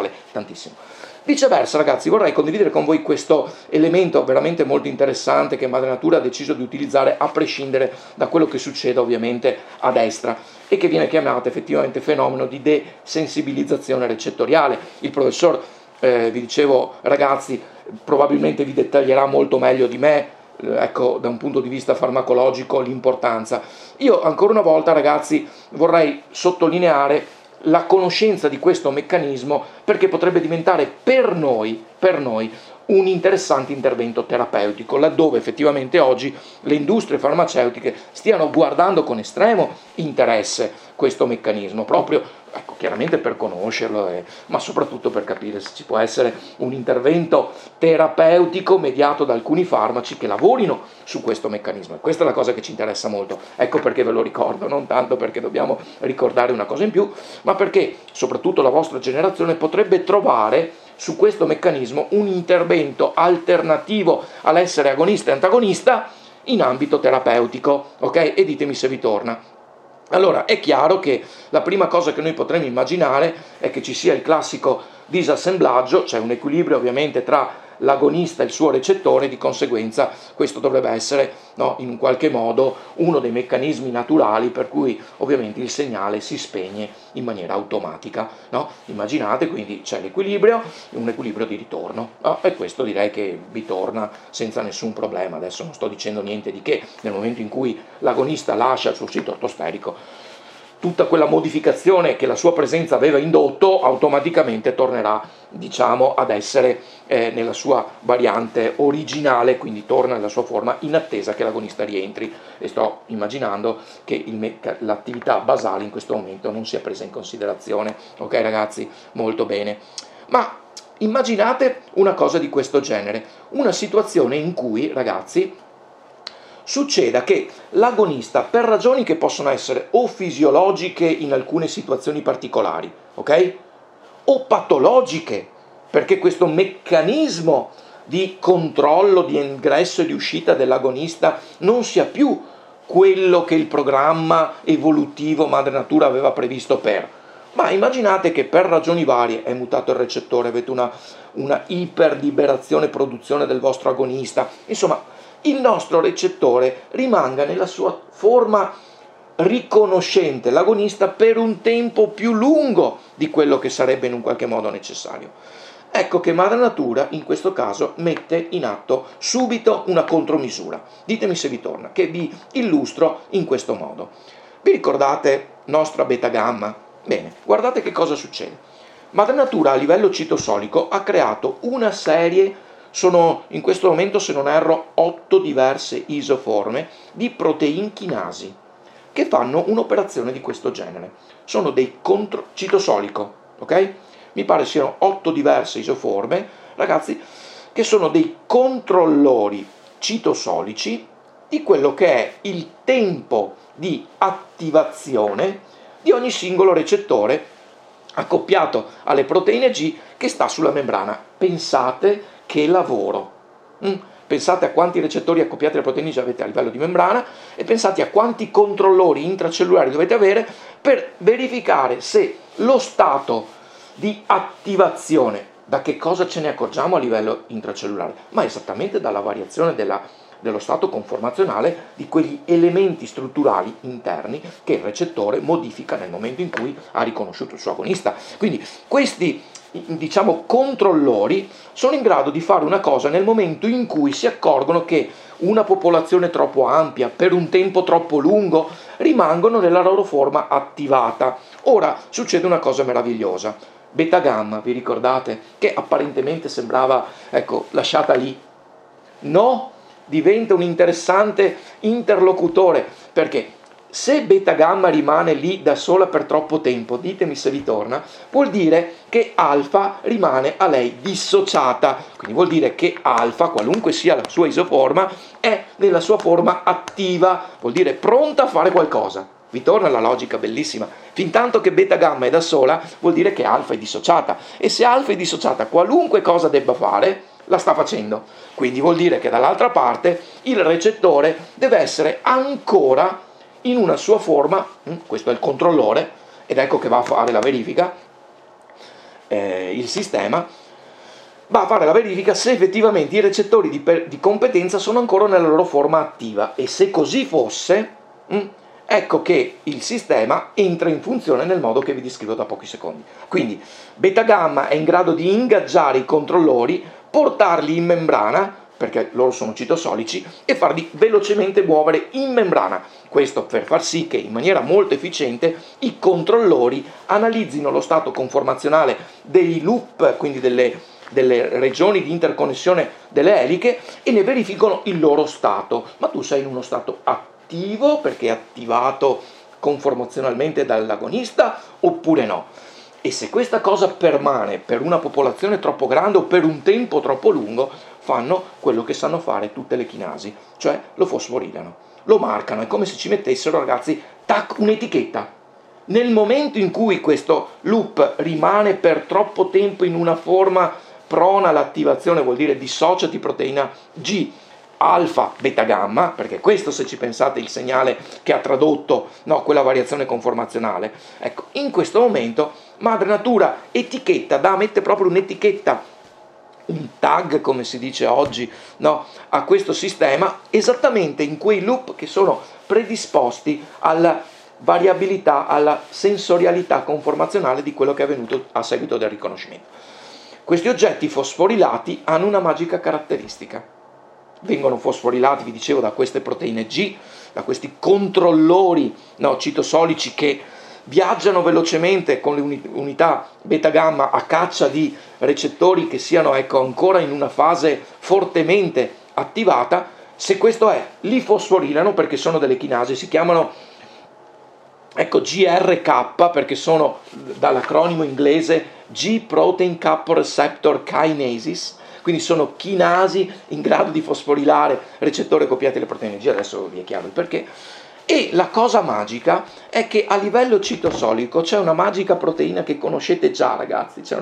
Viceversa ragazzi, vorrei condividere con voi questo elemento veramente molto interessante che Madre Natura ha deciso di utilizzare a prescindere da quello che succede ovviamente a destra e che viene chiamato effettivamente fenomeno di desensibilizzazione recettoriale. Il professor, vi dicevo ragazzi, probabilmente vi dettaglierà molto meglio di me, ecco, da un punto di vista farmacologico l'importanza. Io ancora una volta ragazzi vorrei sottolineare la conoscenza di questo meccanismo, perché potrebbe diventare per noi un interessante intervento terapeutico, laddove effettivamente oggi le industrie farmaceutiche stiano guardando con estremo interesse questo meccanismo, proprio chiaramente per conoscerlo, ma soprattutto per capire se ci può essere un intervento terapeutico mediato da alcuni farmaci che lavorino su questo meccanismo. E questa è la cosa che ci interessa molto. Ecco perché ve lo ricordo, non tanto perché dobbiamo ricordare una cosa in più, ma perché soprattutto la vostra generazione potrebbe trovare su questo meccanismo un intervento alternativo all'essere agonista e antagonista in ambito terapeutico, ok? E ditemi se vi torna. Allora, è chiaro che la prima cosa che noi potremmo immaginare è che ci sia il classico disassemblaggio, cioè un equilibrio ovviamente tra l'agonista e il suo recettore, di conseguenza questo dovrebbe essere in un qualche modo uno dei meccanismi naturali per cui ovviamente il segnale si spegne in maniera automatica. Immaginate, quindi c'è l'equilibrio, un equilibrio di ritorno, e questo direi che vi torna senza nessun problema. Adesso non sto dicendo niente di che, nel momento in cui l'agonista lascia il suo sito ortosterico, tutta quella modificazione che la sua presenza aveva indotto automaticamente tornerà, ad essere nella sua variante originale, quindi torna nella sua forma in attesa che l'agonista rientri, e sto immaginando che l'attività basale in questo momento non sia presa in considerazione. Ok ragazzi? Molto bene. Ma immaginate una cosa di questo genere, una situazione in cui, ragazzi, succeda che l'agonista, per ragioni che possono essere o fisiologiche in alcune situazioni particolari, ok? O patologiche, perché questo meccanismo di controllo di ingresso e di uscita dell'agonista non sia più quello che il programma evolutivo Madre Natura aveva previsto per. Ma immaginate che per ragioni varie è mutato il recettore, avete una iperliberazione produzione del vostro agonista, insomma il nostro recettore rimanga nella sua forma riconoscente l'agonista per un tempo più lungo di quello che sarebbe in un qualche modo necessario. Ecco che madre natura in questo caso mette in atto subito una contromisura. Ditemi se vi torna, che vi illustro in questo modo. Vi ricordate nostra beta gamma? Bene, guardate che cosa succede. Madre natura a livello citosolico ha creato una serie, sono in questo momento se non erro 8 diverse isoforme di protein chinasi che fanno un'operazione di questo genere. Sono dei citosolico, ok? Mi pare siano 8 diverse isoforme, ragazzi, che sono dei controllori citosolici di quello che è il tempo di attivazione di ogni singolo recettore accoppiato alle proteine G che sta sulla membrana. Pensate che lavoro! Pensate a quanti recettori accoppiati alle proteine G avete a livello di membrana e pensate a quanti controllori intracellulari dovete avere per verificare se lo stato di attivazione, da che cosa ce ne accorgiamo a livello intracellulare? Ma esattamente dalla variazione dello stato conformazionale di quegli elementi strutturali interni che il recettore modifica nel momento in cui ha riconosciuto il suo agonista. Quindi questi, diciamo, controllori sono in grado di fare una cosa nel momento in cui si accorgono che una popolazione troppo ampia, per un tempo troppo lungo, rimangono nella loro forma attivata. Ora succede una cosa meravigliosa. Beta gamma, vi ricordate? Che apparentemente sembrava, lasciata lì. No, diventa un interessante interlocutore, perché se beta gamma rimane lì da sola per troppo tempo, ditemi se vi torna, vuol dire che alfa rimane a lei dissociata, quindi vuol dire che alfa, qualunque sia la sua isoforma, è nella sua forma attiva, vuol dire pronta a fare qualcosa. Vi torna la logica bellissima? Fintanto che beta gamma è da sola, vuol dire che alfa è dissociata, e se alfa è dissociata, qualunque cosa debba fare, la sta facendo. Quindi vuol dire che dall'altra parte il recettore deve essere ancora in una sua forma, questo è il controllore, ed ecco che va a fare la verifica, il sistema va a fare la verifica se effettivamente i recettori di competenza sono ancora nella loro forma attiva, e se così fosse, ecco che il sistema entra in funzione nel modo che vi descrivo da pochi secondi. Quindi beta gamma è in grado di ingaggiare i controllori, portarli in membrana, perché loro sono citosolici, e farli velocemente muovere in membrana. Questo per far sì che in maniera molto efficiente i controllori analizzino lo stato conformazionale dei loop, quindi delle regioni di interconnessione delle eliche, e ne verificano il loro stato. Ma tu sei in uno stato attivo perché è attivato conformazionalmente dall'agonista oppure no? E se questa cosa permane per una popolazione troppo grande o per un tempo troppo lungo, fanno quello che sanno fare tutte le chinasi, cioè lo fosforilano, lo marcano. È come se ci mettessero, ragazzi, un'etichetta. Nel momento in cui questo loop rimane per troppo tempo in una forma prona all'attivazione, vuol dire dissociati proteina G, alfa, beta gamma, perché questo, se ci pensate, è il segnale che ha tradotto quella variazione conformazionale. Ecco, in questo momento madre natura etichetta, mette proprio un'etichetta, un tag, come si dice oggi, a questo sistema, esattamente in quei loop che sono predisposti alla variabilità, alla sensorialità conformazionale di quello che è avvenuto a seguito del riconoscimento. Questi oggetti fosforilati hanno una magica caratteristica. Vengono fosforilati, vi dicevo, da queste proteine G, da questi controllori citosolici che viaggiano velocemente con le unità beta gamma a caccia di recettori che siano ancora in una fase fortemente attivata. Se questo è, li fosforilano perché sono delle chinasi, si chiamano GRK perché sono dall'acronimo inglese G Protein Caporeceptor Kinases, quindi sono chinasi in grado di fosforilare recettori accoppiati alle proteine G. Adesso vi è chiaro il perché. E la cosa magica è che a livello citosolico c'è una magica proteina che conoscete già, ragazzi, che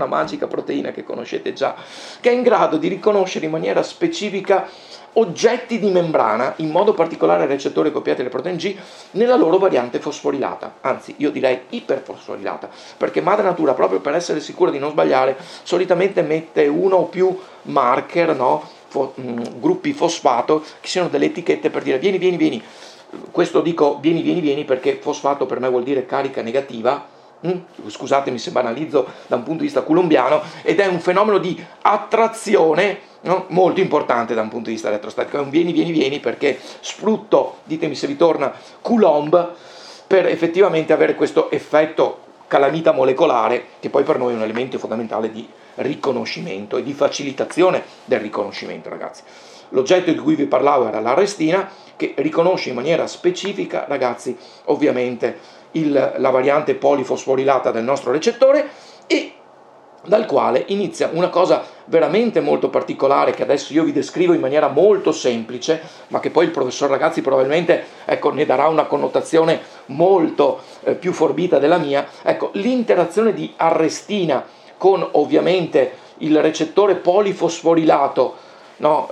è in grado di riconoscere in maniera specifica oggetti di membrana, in modo particolare recettori accoppiati alle proteine G, nella loro variante fosforilata, anzi io direi iperfosforilata, perché madre natura, proprio per essere sicura di non sbagliare, solitamente mette uno o più marker, gruppi fosfato, che siano delle etichette per dire vieni, Questo dico vieni perché fosfato per me vuol dire carica negativa, scusatemi se banalizzo da un punto di vista coulombiano, ed è un fenomeno di attrazione, no? Molto importante da un punto di vista elettrostatico. È un vieni perché sfrutto, ditemi se vi torna, Coulomb per effettivamente avere questo effetto calamita molecolare, che poi per noi è un elemento fondamentale di riconoscimento e di facilitazione del riconoscimento, ragazzi. L'oggetto di cui vi parlavo era l'arrestina, che riconosce in maniera specifica, ragazzi, ovviamente la variante polifosforilata del nostro recettore, e dal quale inizia una cosa veramente molto particolare che adesso io vi descrivo in maniera molto semplice, ma che poi il professor Ragazzi probabilmente, ecco, ne darà una connotazione molto più forbita della mia. Ecco, l'interazione di arrestina con ovviamente il recettore polifosforilato, no,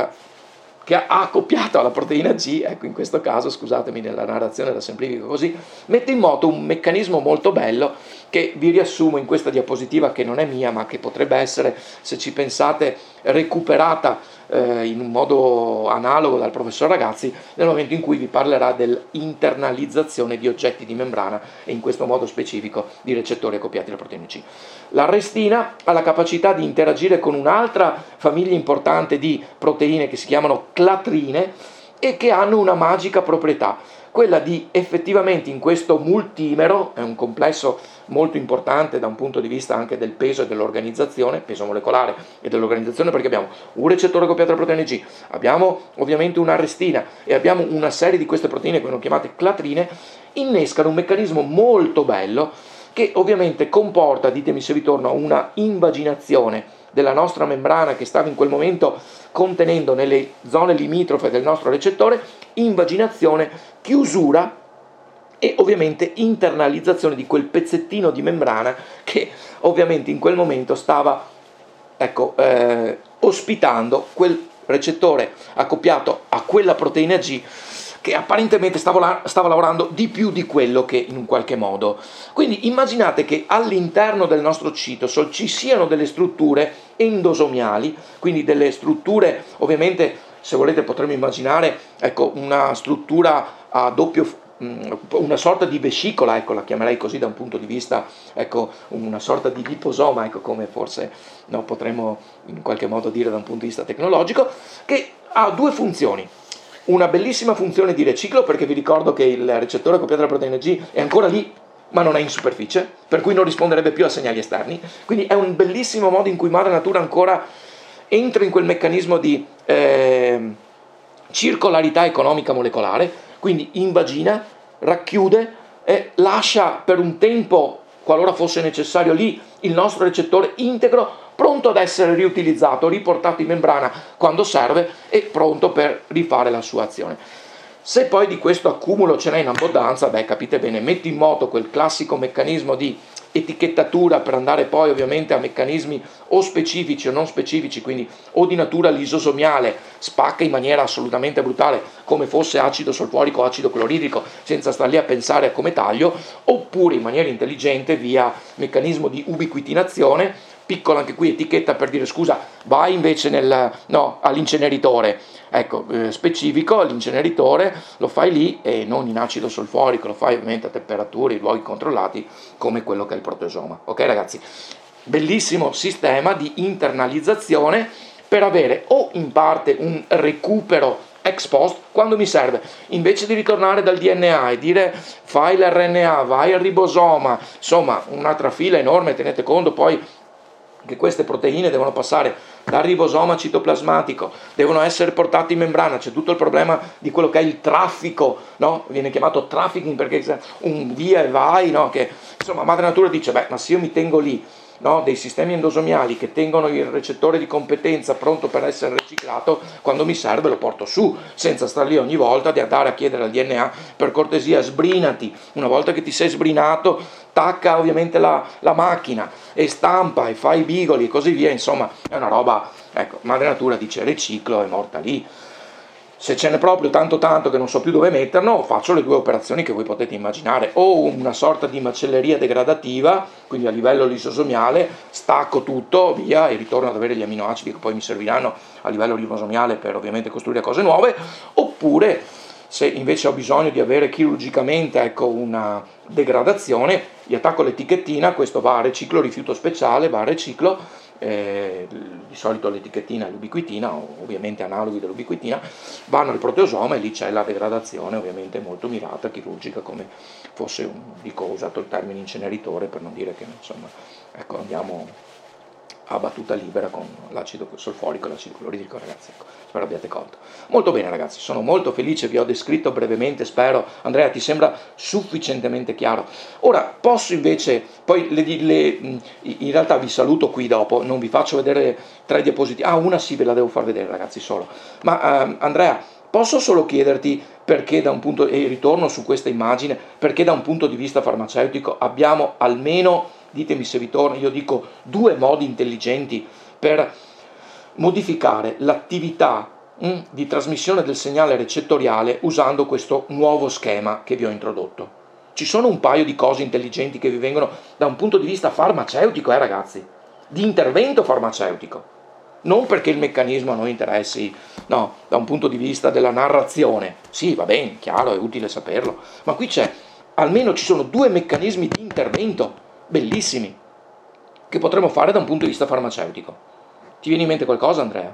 che ha accoppiato alla proteina G, ecco, in questo caso, scusatemi nella narrazione la semplifico così, mette in moto un meccanismo molto bello che vi riassumo in questa diapositiva, che non è mia ma che potrebbe essere, se ci pensate, recuperata in un modo analogo dal professor Ragazzi nel momento in cui vi parlerà dell'internalizzazione di oggetti di membrana, e in questo modo specifico di recettori accoppiati alla proteina C. L'arrestina ha la capacità di interagire con un'altra famiglia importante di proteine che si chiamano clatrine e che hanno una magica proprietà, quella di effettivamente in questo multimero, è un complesso molto importante da un punto di vista anche del peso e dell'organizzazione, peso molecolare e dell'organizzazione, perché abbiamo un recettore accoppiato alla proteina G, abbiamo ovviamente un'arrestina e abbiamo una serie di queste proteine che vengono chiamate clatrine, innescano un meccanismo molto bello che ovviamente comporta, ditemi se vi torna, una invaginazione della nostra membrana che stava in quel momento contenendo nelle zone limitrofe del nostro recettore, invaginazione, chiusura e ovviamente internalizzazione di quel pezzettino di membrana che ovviamente in quel momento stava, ecco, ospitando quel recettore accoppiato a quella proteina G che apparentemente stava lavorando di più di quello che in un qualche modo. Quindi immaginate che all'interno del nostro citosol ci siano delle strutture endosomiali, quindi delle strutture, ovviamente se volete potremmo immaginare, ecco, una struttura a doppio, una sorta di vescicola, ecco, la chiamerei così da un punto di vista, ecco, una sorta di liposoma, ecco, come forse no, potremmo in qualche modo dire da un punto di vista tecnologico, che ha due funzioni. Una bellissima funzione di riciclo, perché vi ricordo che il recettore accoppiato alla proteina G è ancora lì, ma non è in superficie, per cui non risponderebbe più a segnali esterni. Quindi è un bellissimo modo in cui madre natura ancora entra in quel meccanismo di circolarità economica molecolare, quindi invagina, racchiude e lascia per un tempo, qualora fosse necessario, lì il nostro recettore integro, pronto ad essere riutilizzato, riportato in membrana quando serve e pronto per rifare la sua azione. Se poi di questo accumulo ce n'è in abbondanza, beh, capite bene, metti in moto quel classico meccanismo di etichettatura per andare poi ovviamente a meccanismi o specifici o non specifici, quindi o di natura lisosomiale, spacca in maniera assolutamente brutale come fosse acido solforico o acido cloridrico senza star lì a pensare a come taglio, oppure in maniera intelligente via meccanismo di ubiquitinazione, piccola anche qui etichetta per dire scusa, vai invece all'inceneritore, ecco, specifico all'inceneritore, lo fai lì e non in acido solforico, lo fai ovviamente a temperature, in luoghi controllati come quello che è il proteosoma. Ok ragazzi, bellissimo sistema di internalizzazione per avere o in parte un recupero ex post quando mi serve, invece di ritornare dal DNA e dire fai l'RNA, vai al ribosoma, insomma un'altra fila enorme, tenete conto poi che queste proteine devono passare dal ribosoma citoplasmatico, devono essere portate in membrana, c'è tutto il problema di quello che è il traffico, no? Viene chiamato trafficking perché un via e vai, no? Che insomma madre natura dice, beh, ma se io mi tengo lì, no, dei sistemi endosomiali che tengono il recettore di competenza pronto per essere riciclato, quando mi serve lo porto su, senza star lì ogni volta di andare a chiedere al DNA, per cortesia sbrinati, una volta che ti sei sbrinato tacca ovviamente la macchina e stampa e fai i bigoli e così via, insomma è una roba, ecco, madre natura dice riciclo, è morta lì. Se ce n'è proprio tanto che non so più dove metterlo, faccio le due operazioni che voi potete immaginare, o una sorta di macelleria degradativa, quindi a livello lisosomiale, stacco tutto, via, e ritorno ad avere gli aminoacidi che poi mi serviranno a livello lisosomiale per ovviamente costruire cose nuove, oppure Se invece ho bisogno di avere chirurgicamente, ecco, una degradazione, gli attacco l'etichettina, questo va a riciclo, rifiuto speciale, va a riciclo, di solito l'etichettina è l'ubiquitina, ovviamente analoghi dell'ubiquitina, vanno al proteosoma e lì c'è la degradazione ovviamente molto mirata, chirurgica, come fosse dico, ho usato il termine inceneritore per non dire che insomma, ecco, andiamo a battuta libera con l'acido solforico e l'acido cloridrico, ragazzi, ecco, spero abbiate colto. Molto bene ragazzi, sono molto felice, vi ho descritto brevemente, spero, Andrea, ti sembra sufficientemente chiaro? Ora, posso invece, poi in realtà vi saluto qui dopo, non vi faccio vedere 3 diapositive, una sì ve la devo far vedere ragazzi solo, ma Andrea, posso solo chiederti perché da un punto, e ritorno su questa immagine, perché da un punto di vista farmaceutico abbiamo almeno, ditemi se vi torna, io dico 2 modi intelligenti per modificare l'attività di trasmissione del segnale recettoriale usando questo nuovo schema che vi ho introdotto. Ci sono un paio di cose intelligenti che vi vengono da un punto di vista farmaceutico, ragazzi, di intervento farmaceutico. Non perché il meccanismo a noi interessi, no, da un punto di vista della narrazione. Sì, va bene, chiaro, è utile saperlo, ma qui almeno ci sono 2 meccanismi di intervento bellissimi che potremmo fare da un punto di vista farmaceutico. Ti viene in mente qualcosa, Andrea?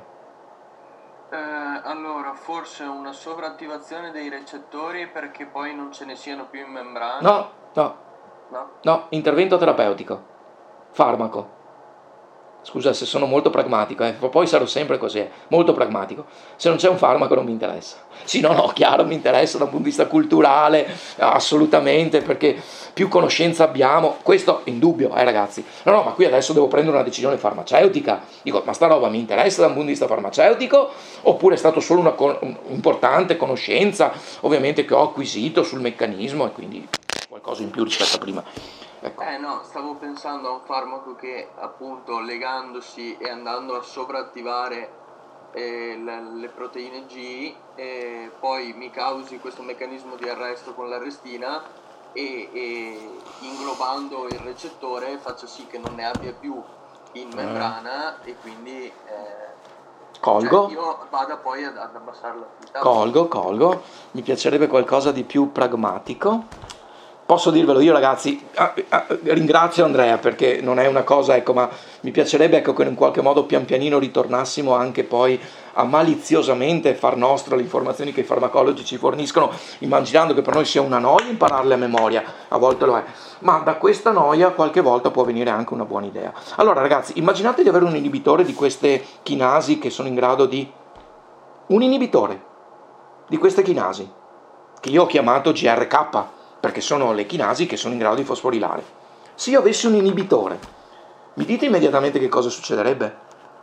Allora, forse una sovraattivazione dei recettori perché poi non ce ne siano più in membrana. No, No? intervento terapeutico, farmaco. Scusa se sono molto pragmatico, poi sarò sempre così, molto pragmatico. Se non c'è un farmaco non mi interessa. Sì, no, chiaro, mi interessa da un punto di vista culturale, assolutamente, perché più conoscenza abbiamo, questo è indubbio, ragazzi. No, ma qui adesso devo prendere una decisione farmaceutica. Dico, ma sta roba mi interessa da un punto di vista farmaceutico? Oppure è stato solo una importante conoscenza, ovviamente, che ho acquisito sul meccanismo e quindi qualcosa in più rispetto a prima. Ecco. No, stavo pensando a un farmaco che appunto legandosi e andando a sovraattivare le proteine G poi mi causi questo meccanismo di arresto con l'arrestina e inglobando il recettore faccia sì che non ne abbia più in membrana e quindi Colgo. io vada poi ad abbassare l'attività. Colgo, mi piacerebbe qualcosa di più pragmatico. Posso dirvelo io ragazzi, ringrazio Andrea perché non è una cosa, ecco, ma mi piacerebbe ecco, che in qualche modo pian pianino ritornassimo anche poi a maliziosamente far nostra le informazioni che i farmacologi ci forniscono, immaginando che per noi sia una noia impararle a memoria, a volte lo è, ma da questa noia qualche volta può venire anche una buona idea. Allora ragazzi, immaginate di avere un inibitore di queste chinasi che sono in grado di... un inibitore di queste chinasi, che io ho chiamato GRK, perché sono le chinasi che sono in grado di fosforilare. Se io avessi un inibitore, mi dite immediatamente che cosa succederebbe?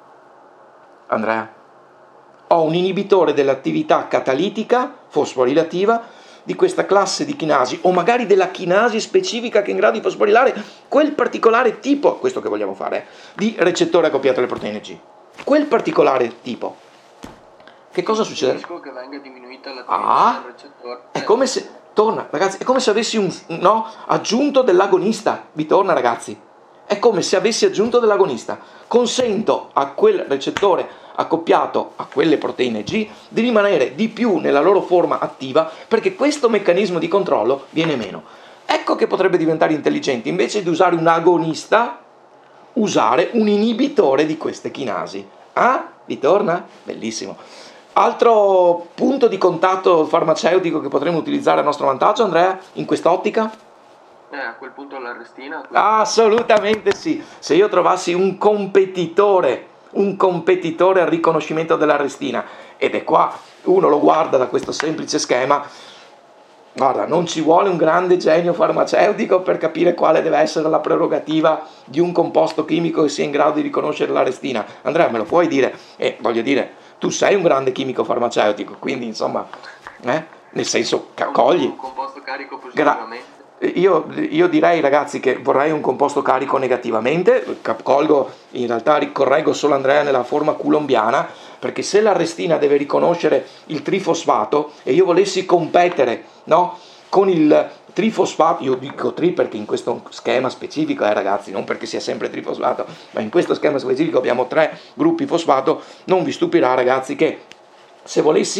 Andrea? Ho un inibitore dell'attività catalitica fosforilativa di questa classe di chinasi, o magari della chinasi specifica che è in grado di fosforilare quel particolare tipo, questo che vogliamo fare, di recettore accoppiato alle proteine G. Quel particolare tipo. Che cosa succede? Che venga diminuita l'attività del recettore. È come se... Torna, ragazzi, è come se avessi aggiunto dell'agonista. Vi torna, ragazzi? È come se avessi aggiunto dell'agonista. Consento a quel recettore accoppiato a quelle proteine G di rimanere di più nella loro forma attiva perché questo meccanismo di controllo viene meno. Ecco che potrebbe diventare intelligente, invece di usare un agonista, usare un inibitore di queste chinasi. Ah, vi torna? Bellissimo. Altro punto di contatto farmaceutico che potremmo utilizzare a nostro vantaggio, Andrea, in quest'ottica? A quel punto l'arrestina? Assolutamente sì. Se io trovassi un competitore al riconoscimento dell'arrestina, ed è qua, uno lo guarda da questo semplice schema, guarda, non ci vuole un grande genio farmaceutico per capire quale deve essere la prerogativa di un composto chimico che sia in grado di riconoscere l'arrestina. Andrea, me lo puoi dire? Voglio dire, tu sei un grande chimico farmaceutico, quindi insomma, nel senso, cogli. Un composto carico positivamente. Io direi ragazzi che vorrei un composto carico negativamente, colgo, in realtà correggo solo Andrea nella forma coulombiana, perché se l'arrestina deve riconoscere il trifosfato e io volessi competere, no, con il trifosfato, io dico tri perché in questo schema specifico, ragazzi, non perché sia sempre trifosfato, ma in questo schema specifico abbiamo 3 gruppi fosfato, non vi stupirà ragazzi che se volessi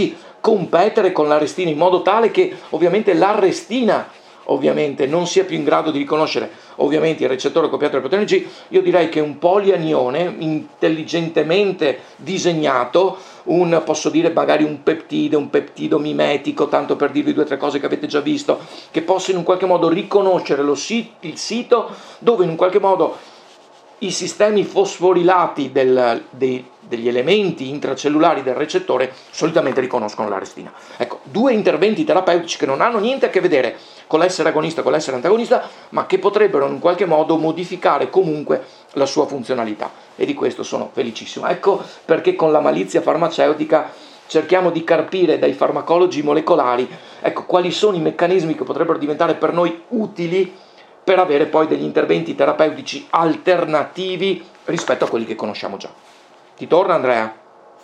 competere con l'arrestina in modo tale che ovviamente l'arrestina ovviamente non sia più in grado di riconoscere ovviamente il recettore copiato delle proteine G. Io direi che un polianione intelligentemente disegnato, posso dire magari un peptido mimetico, tanto per dirvi 2 o 3 cose che avete già visto, che possa in un qualche modo riconoscere il sito dove in un qualche modo i sistemi fosforilati degli elementi intracellulari del recettore solitamente riconoscono l'arrestina. Ecco, 2 interventi terapeutici che non hanno niente a che vedere con l'essere agonista e con l'essere antagonista, ma che potrebbero in qualche modo modificare comunque la sua funzionalità, e di questo sono felicissimo. Ecco perché con la malizia farmaceutica cerchiamo di carpire dai farmacologi molecolari, ecco, quali sono i meccanismi che potrebbero diventare per noi utili per avere poi degli interventi terapeutici alternativi rispetto a quelli che conosciamo già. Ti torna, Andrea?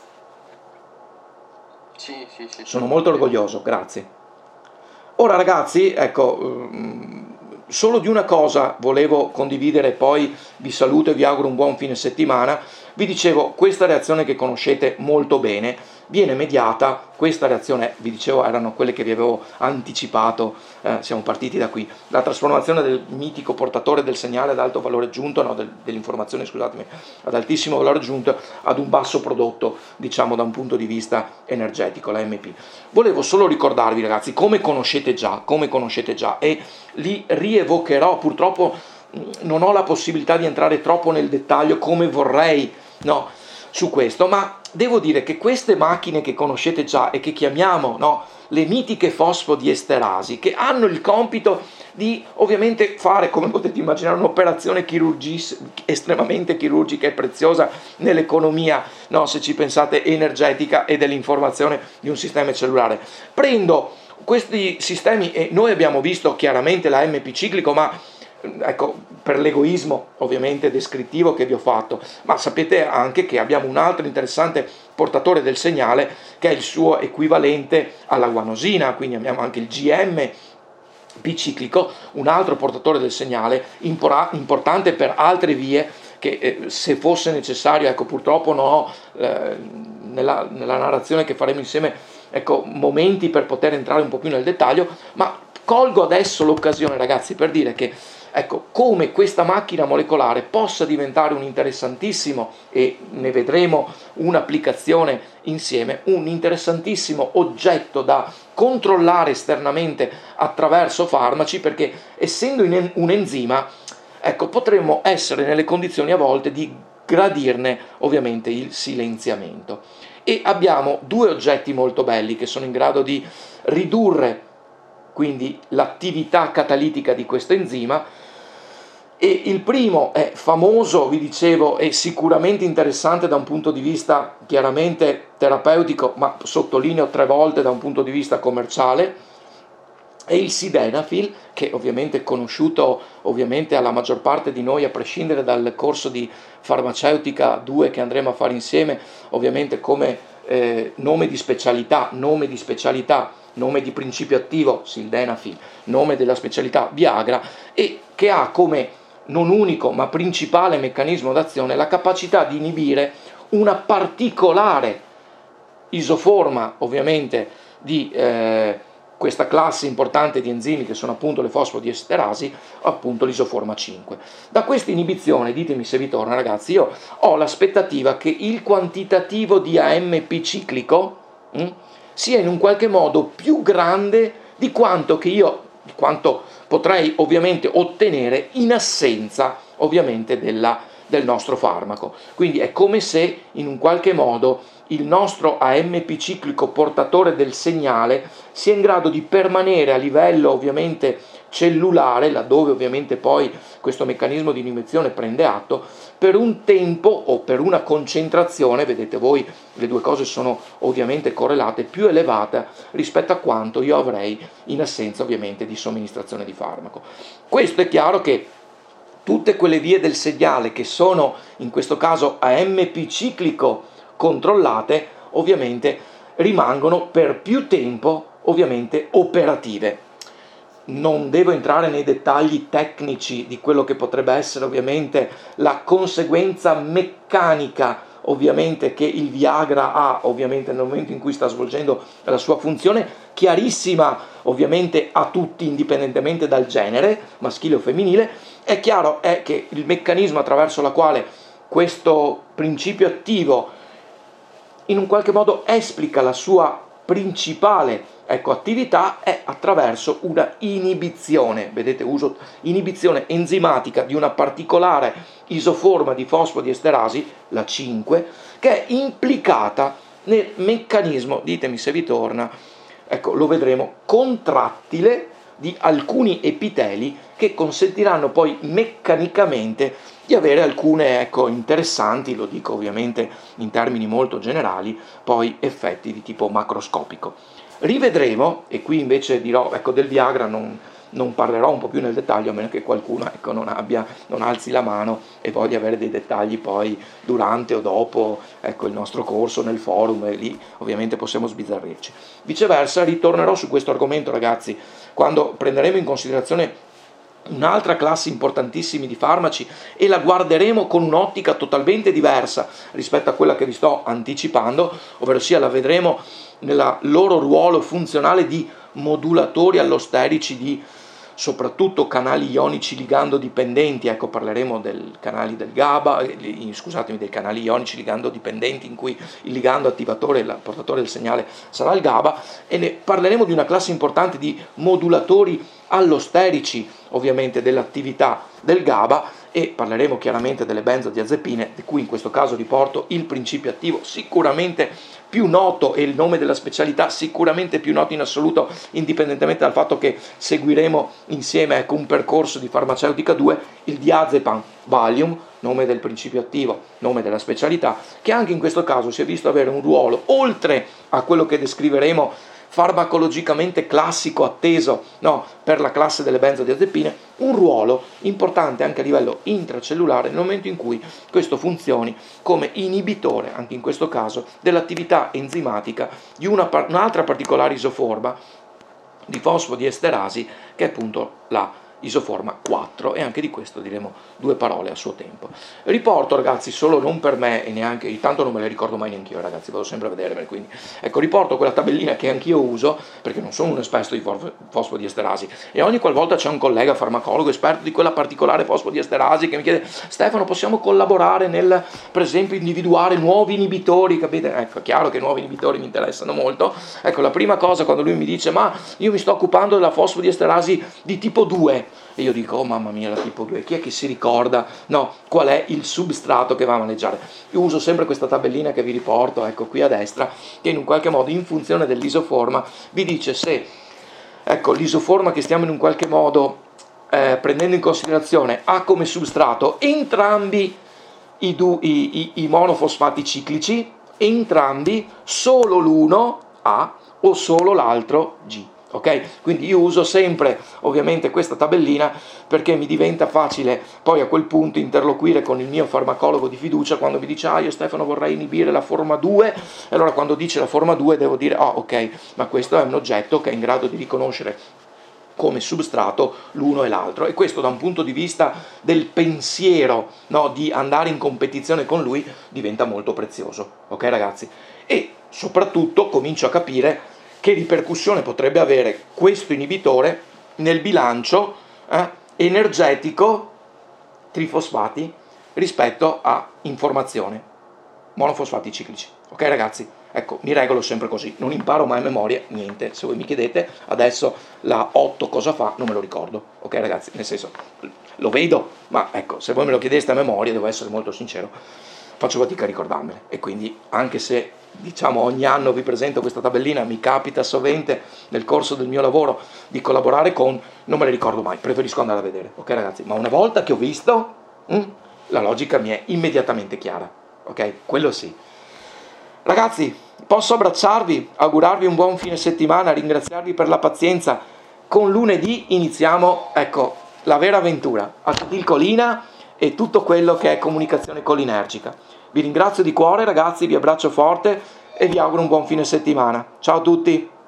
Sì. Sono molto orgoglioso, grazie. Ora ragazzi, ecco, solo di una cosa volevo condividere, poi vi saluto e vi auguro un buon fine settimana. Vi dicevo, questa reazione che conoscete molto bene viene mediata, questa reazione, vi dicevo, erano quelle che vi avevo anticipato, siamo partiti da qui, la trasformazione del mitico portatore del segnale ad alto valore aggiunto, dell'informazione, scusatemi, ad altissimo valore aggiunto, ad un basso prodotto, diciamo da un punto di vista energetico, la MP. Volevo solo ricordarvi ragazzi, come conoscete già, e li rievocherò, purtroppo non ho la possibilità di entrare troppo nel dettaglio come vorrei, no, su questo, ma devo dire che queste macchine che conoscete già e che chiamiamo, no, le mitiche fosfodiesterasi, che hanno il compito di ovviamente fare, come potete immaginare, un'operazione estremamente chirurgica e preziosa nell'economia, no, se ci pensate, energetica e dell'informazione di un sistema cellulare. Prendo questi sistemi e noi abbiamo visto chiaramente la MP ciclico, ma ecco, per l'egoismo ovviamente descrittivo che vi ho fatto, ma sapete anche che abbiamo un altro interessante portatore del segnale che è il suo equivalente alla guanosina, quindi abbiamo anche il GM biciclico, un altro portatore del segnale importante per altre vie che se fosse necessario, ecco, purtroppo non ho nella narrazione che faremo insieme, ecco, momenti per poter entrare un po' più nel dettaglio, ma colgo adesso l'occasione ragazzi per dire che ecco, come questa macchina molecolare possa diventare un interessantissimo, e ne vedremo un'applicazione insieme, un interessantissimo oggetto da controllare esternamente attraverso farmaci, perché essendo un enzima, ecco, potremmo essere nelle condizioni a volte di gradirne ovviamente il silenziamento. E abbiamo 2 oggetti molto belli che sono in grado di ridurre quindi l'attività catalitica di questo enzima, e il primo è famoso, vi dicevo, è sicuramente interessante da un punto di vista chiaramente terapeutico, ma sottolineo 3 volte da un punto di vista commerciale, è il sildenafil, che ovviamente è conosciuto ovviamente alla maggior parte di noi, a prescindere dal corso di farmaceutica 2 che andremo a fare insieme, ovviamente come nome di specialità, nome di principio attivo sildenafil, nome della specialità Viagra, e che ha come non unico ma principale meccanismo d'azione la capacità di inibire una particolare isoforma ovviamente di questa classe importante di enzimi che sono appunto le fosfodiesterasi, appunto l'isoforma 5. Da questa inibizione, ditemi se vi torna ragazzi, io ho l'aspettativa che il quantitativo di AMP ciclico sia in un qualche modo più grande di quanto potrei ovviamente ottenere in assenza ovviamente del nostro farmaco. Quindi è come se in un qualche modo il nostro AMP ciclico portatore del segnale sia in grado di permanere a livello ovviamente cellulare, laddove ovviamente poi questo meccanismo di inibizione prende atto, per un tempo o per una concentrazione, vedete voi le 2 cose sono ovviamente correlate, più elevata rispetto a quanto io avrei in assenza ovviamente di somministrazione di farmaco. Questo è chiaro che tutte quelle vie del segnale che sono in questo caso AMP ciclico controllate ovviamente rimangono per più tempo ovviamente operative. Non devo entrare nei dettagli tecnici di quello che potrebbe essere ovviamente la conseguenza meccanica ovviamente che il Viagra ha, ovviamente nel momento in cui sta svolgendo la sua funzione, chiarissima ovviamente a tutti indipendentemente dal genere, maschile o femminile. È chiaro è che il meccanismo attraverso la quale questo principio attivo in un qualche modo esplica la sua principale attività è attraverso una inibizione, vedete uso inibizione enzimatica di una particolare isoforma di fosfodiesterasi, la 5, che è implicata nel meccanismo, ditemi se vi torna, lo vedremo, contrattile di alcuni epiteli che consentiranno poi meccanicamente di avere alcune interessanti, lo dico ovviamente in termini molto generali, poi effetti di tipo macroscopico. Rivedremo, e qui invece dirò del Viagra non parlerò un po' più nel dettaglio, a meno che qualcuno non alzi la mano e voglia avere dei dettagli poi durante o dopo il nostro corso nel forum, e lì ovviamente possiamo sbizzarrirci. Viceversa ritornerò su questo argomento, ragazzi, quando prenderemo in considerazione un'altra classe importantissima di farmaci e la guarderemo con un'ottica totalmente diversa rispetto a quella che vi sto anticipando, ovvero sia la vedremo nel loro ruolo funzionale di modulatori allosterici di soprattutto canali ionici ligando dipendenti, parleremo del canali del GABA, dei canali ionici ligando dipendenti in cui il ligando attivatore, il portatore del segnale sarà il GABA, e ne parleremo di una classe importante di modulatori allosterici ovviamente dell'attività del GABA, e parleremo chiaramente delle benzodiazepine, di cui in questo caso riporto il principio attivo sicuramente più noto e il nome della specialità sicuramente più noto in assoluto, indipendentemente dal fatto che seguiremo insieme un percorso di farmaceutica 2, il diazepam Valium, nome del principio attivo, nome della specialità, che anche in questo caso si è visto avere un ruolo, oltre a quello che descriveremo farmacologicamente classico atteso per la classe delle benzodiazepine, un ruolo importante anche a livello intracellulare nel momento in cui questo funzioni come inibitore, anche in questo caso, dell'attività enzimatica di un'altra particolare isoforma di fosfodiesterasi, che è appunto la isoforma 4, e anche di questo diremo due parole a suo tempo. Riporto, ragazzi, solo non per me e neanche io, tanto non me le ricordo mai neanche io, ragazzi, vado sempre a vedermele, quindi riporto quella tabellina che anch'io uso, perché non sono un esperto di fosfodiesterasi, e ogni qualvolta c'è un collega farmacologo esperto di quella particolare fosfodiesterasi che mi chiede: Stefano, possiamo collaborare nel, per esempio, individuare nuovi inibitori, capite? È chiaro che nuovi inibitori mi interessano molto. La prima cosa, quando lui mi dice: ma io mi sto occupando della fosfodiesterasi di tipo 2, e io dico: oh mamma mia, la tipo 2, chi è che si ricorda qual è il substrato che va a maneggiare? Io uso sempre questa tabellina che vi riporto qui a destra, che in un qualche modo, in funzione dell'isoforma, vi dice se l'isoforma che stiamo in un qualche modo prendendo in considerazione ha come substrato entrambi i monofosfati ciclici, entrambi, solo l'uno A o solo l'altro G. Ok? Quindi io uso sempre ovviamente questa tabellina perché mi diventa facile poi a quel punto interloquire con il mio farmacologo di fiducia quando mi dice: io Stefano vorrei inibire la forma 2, e allora quando dice la forma 2 devo dire: ok, ma questo è un oggetto che è in grado di riconoscere come substrato l'uno e l'altro, e questo da un punto di vista del pensiero, di andare in competizione con lui, diventa molto prezioso. Ok, ragazzi? E soprattutto comincio a capire che ripercussione potrebbe avere questo inibitore nel bilancio energetico trifosfati rispetto a informazione, monofosfati ciclici. Ok, ragazzi? Mi regolo sempre così, non imparo mai a memoria niente. Se voi mi chiedete adesso la 8 cosa fa, non me lo ricordo. Ok, ragazzi? Nel senso, lo vedo, ma se voi me lo chiedeste a memoria, devo essere molto sincero, faccio fatica a ricordarmene. E quindi, anche se ogni anno vi presento questa tabellina, mi capita sovente nel corso del mio lavoro di collaborare con, non me le ricordo mai, preferisco andare a vedere. Ok, ragazzi? Ma una volta che ho visto, la logica mi è immediatamente chiara. Ok? Quello sì. Ragazzi, posso abbracciarvi, augurarvi un buon fine settimana, ringraziarvi per la pazienza. Con lunedì iniziamo, la vera avventura, acetilcolina e tutto quello che è comunicazione colinergica. Vi ringrazio di cuore, ragazzi, vi abbraccio forte e vi auguro un buon fine settimana. Ciao a tutti!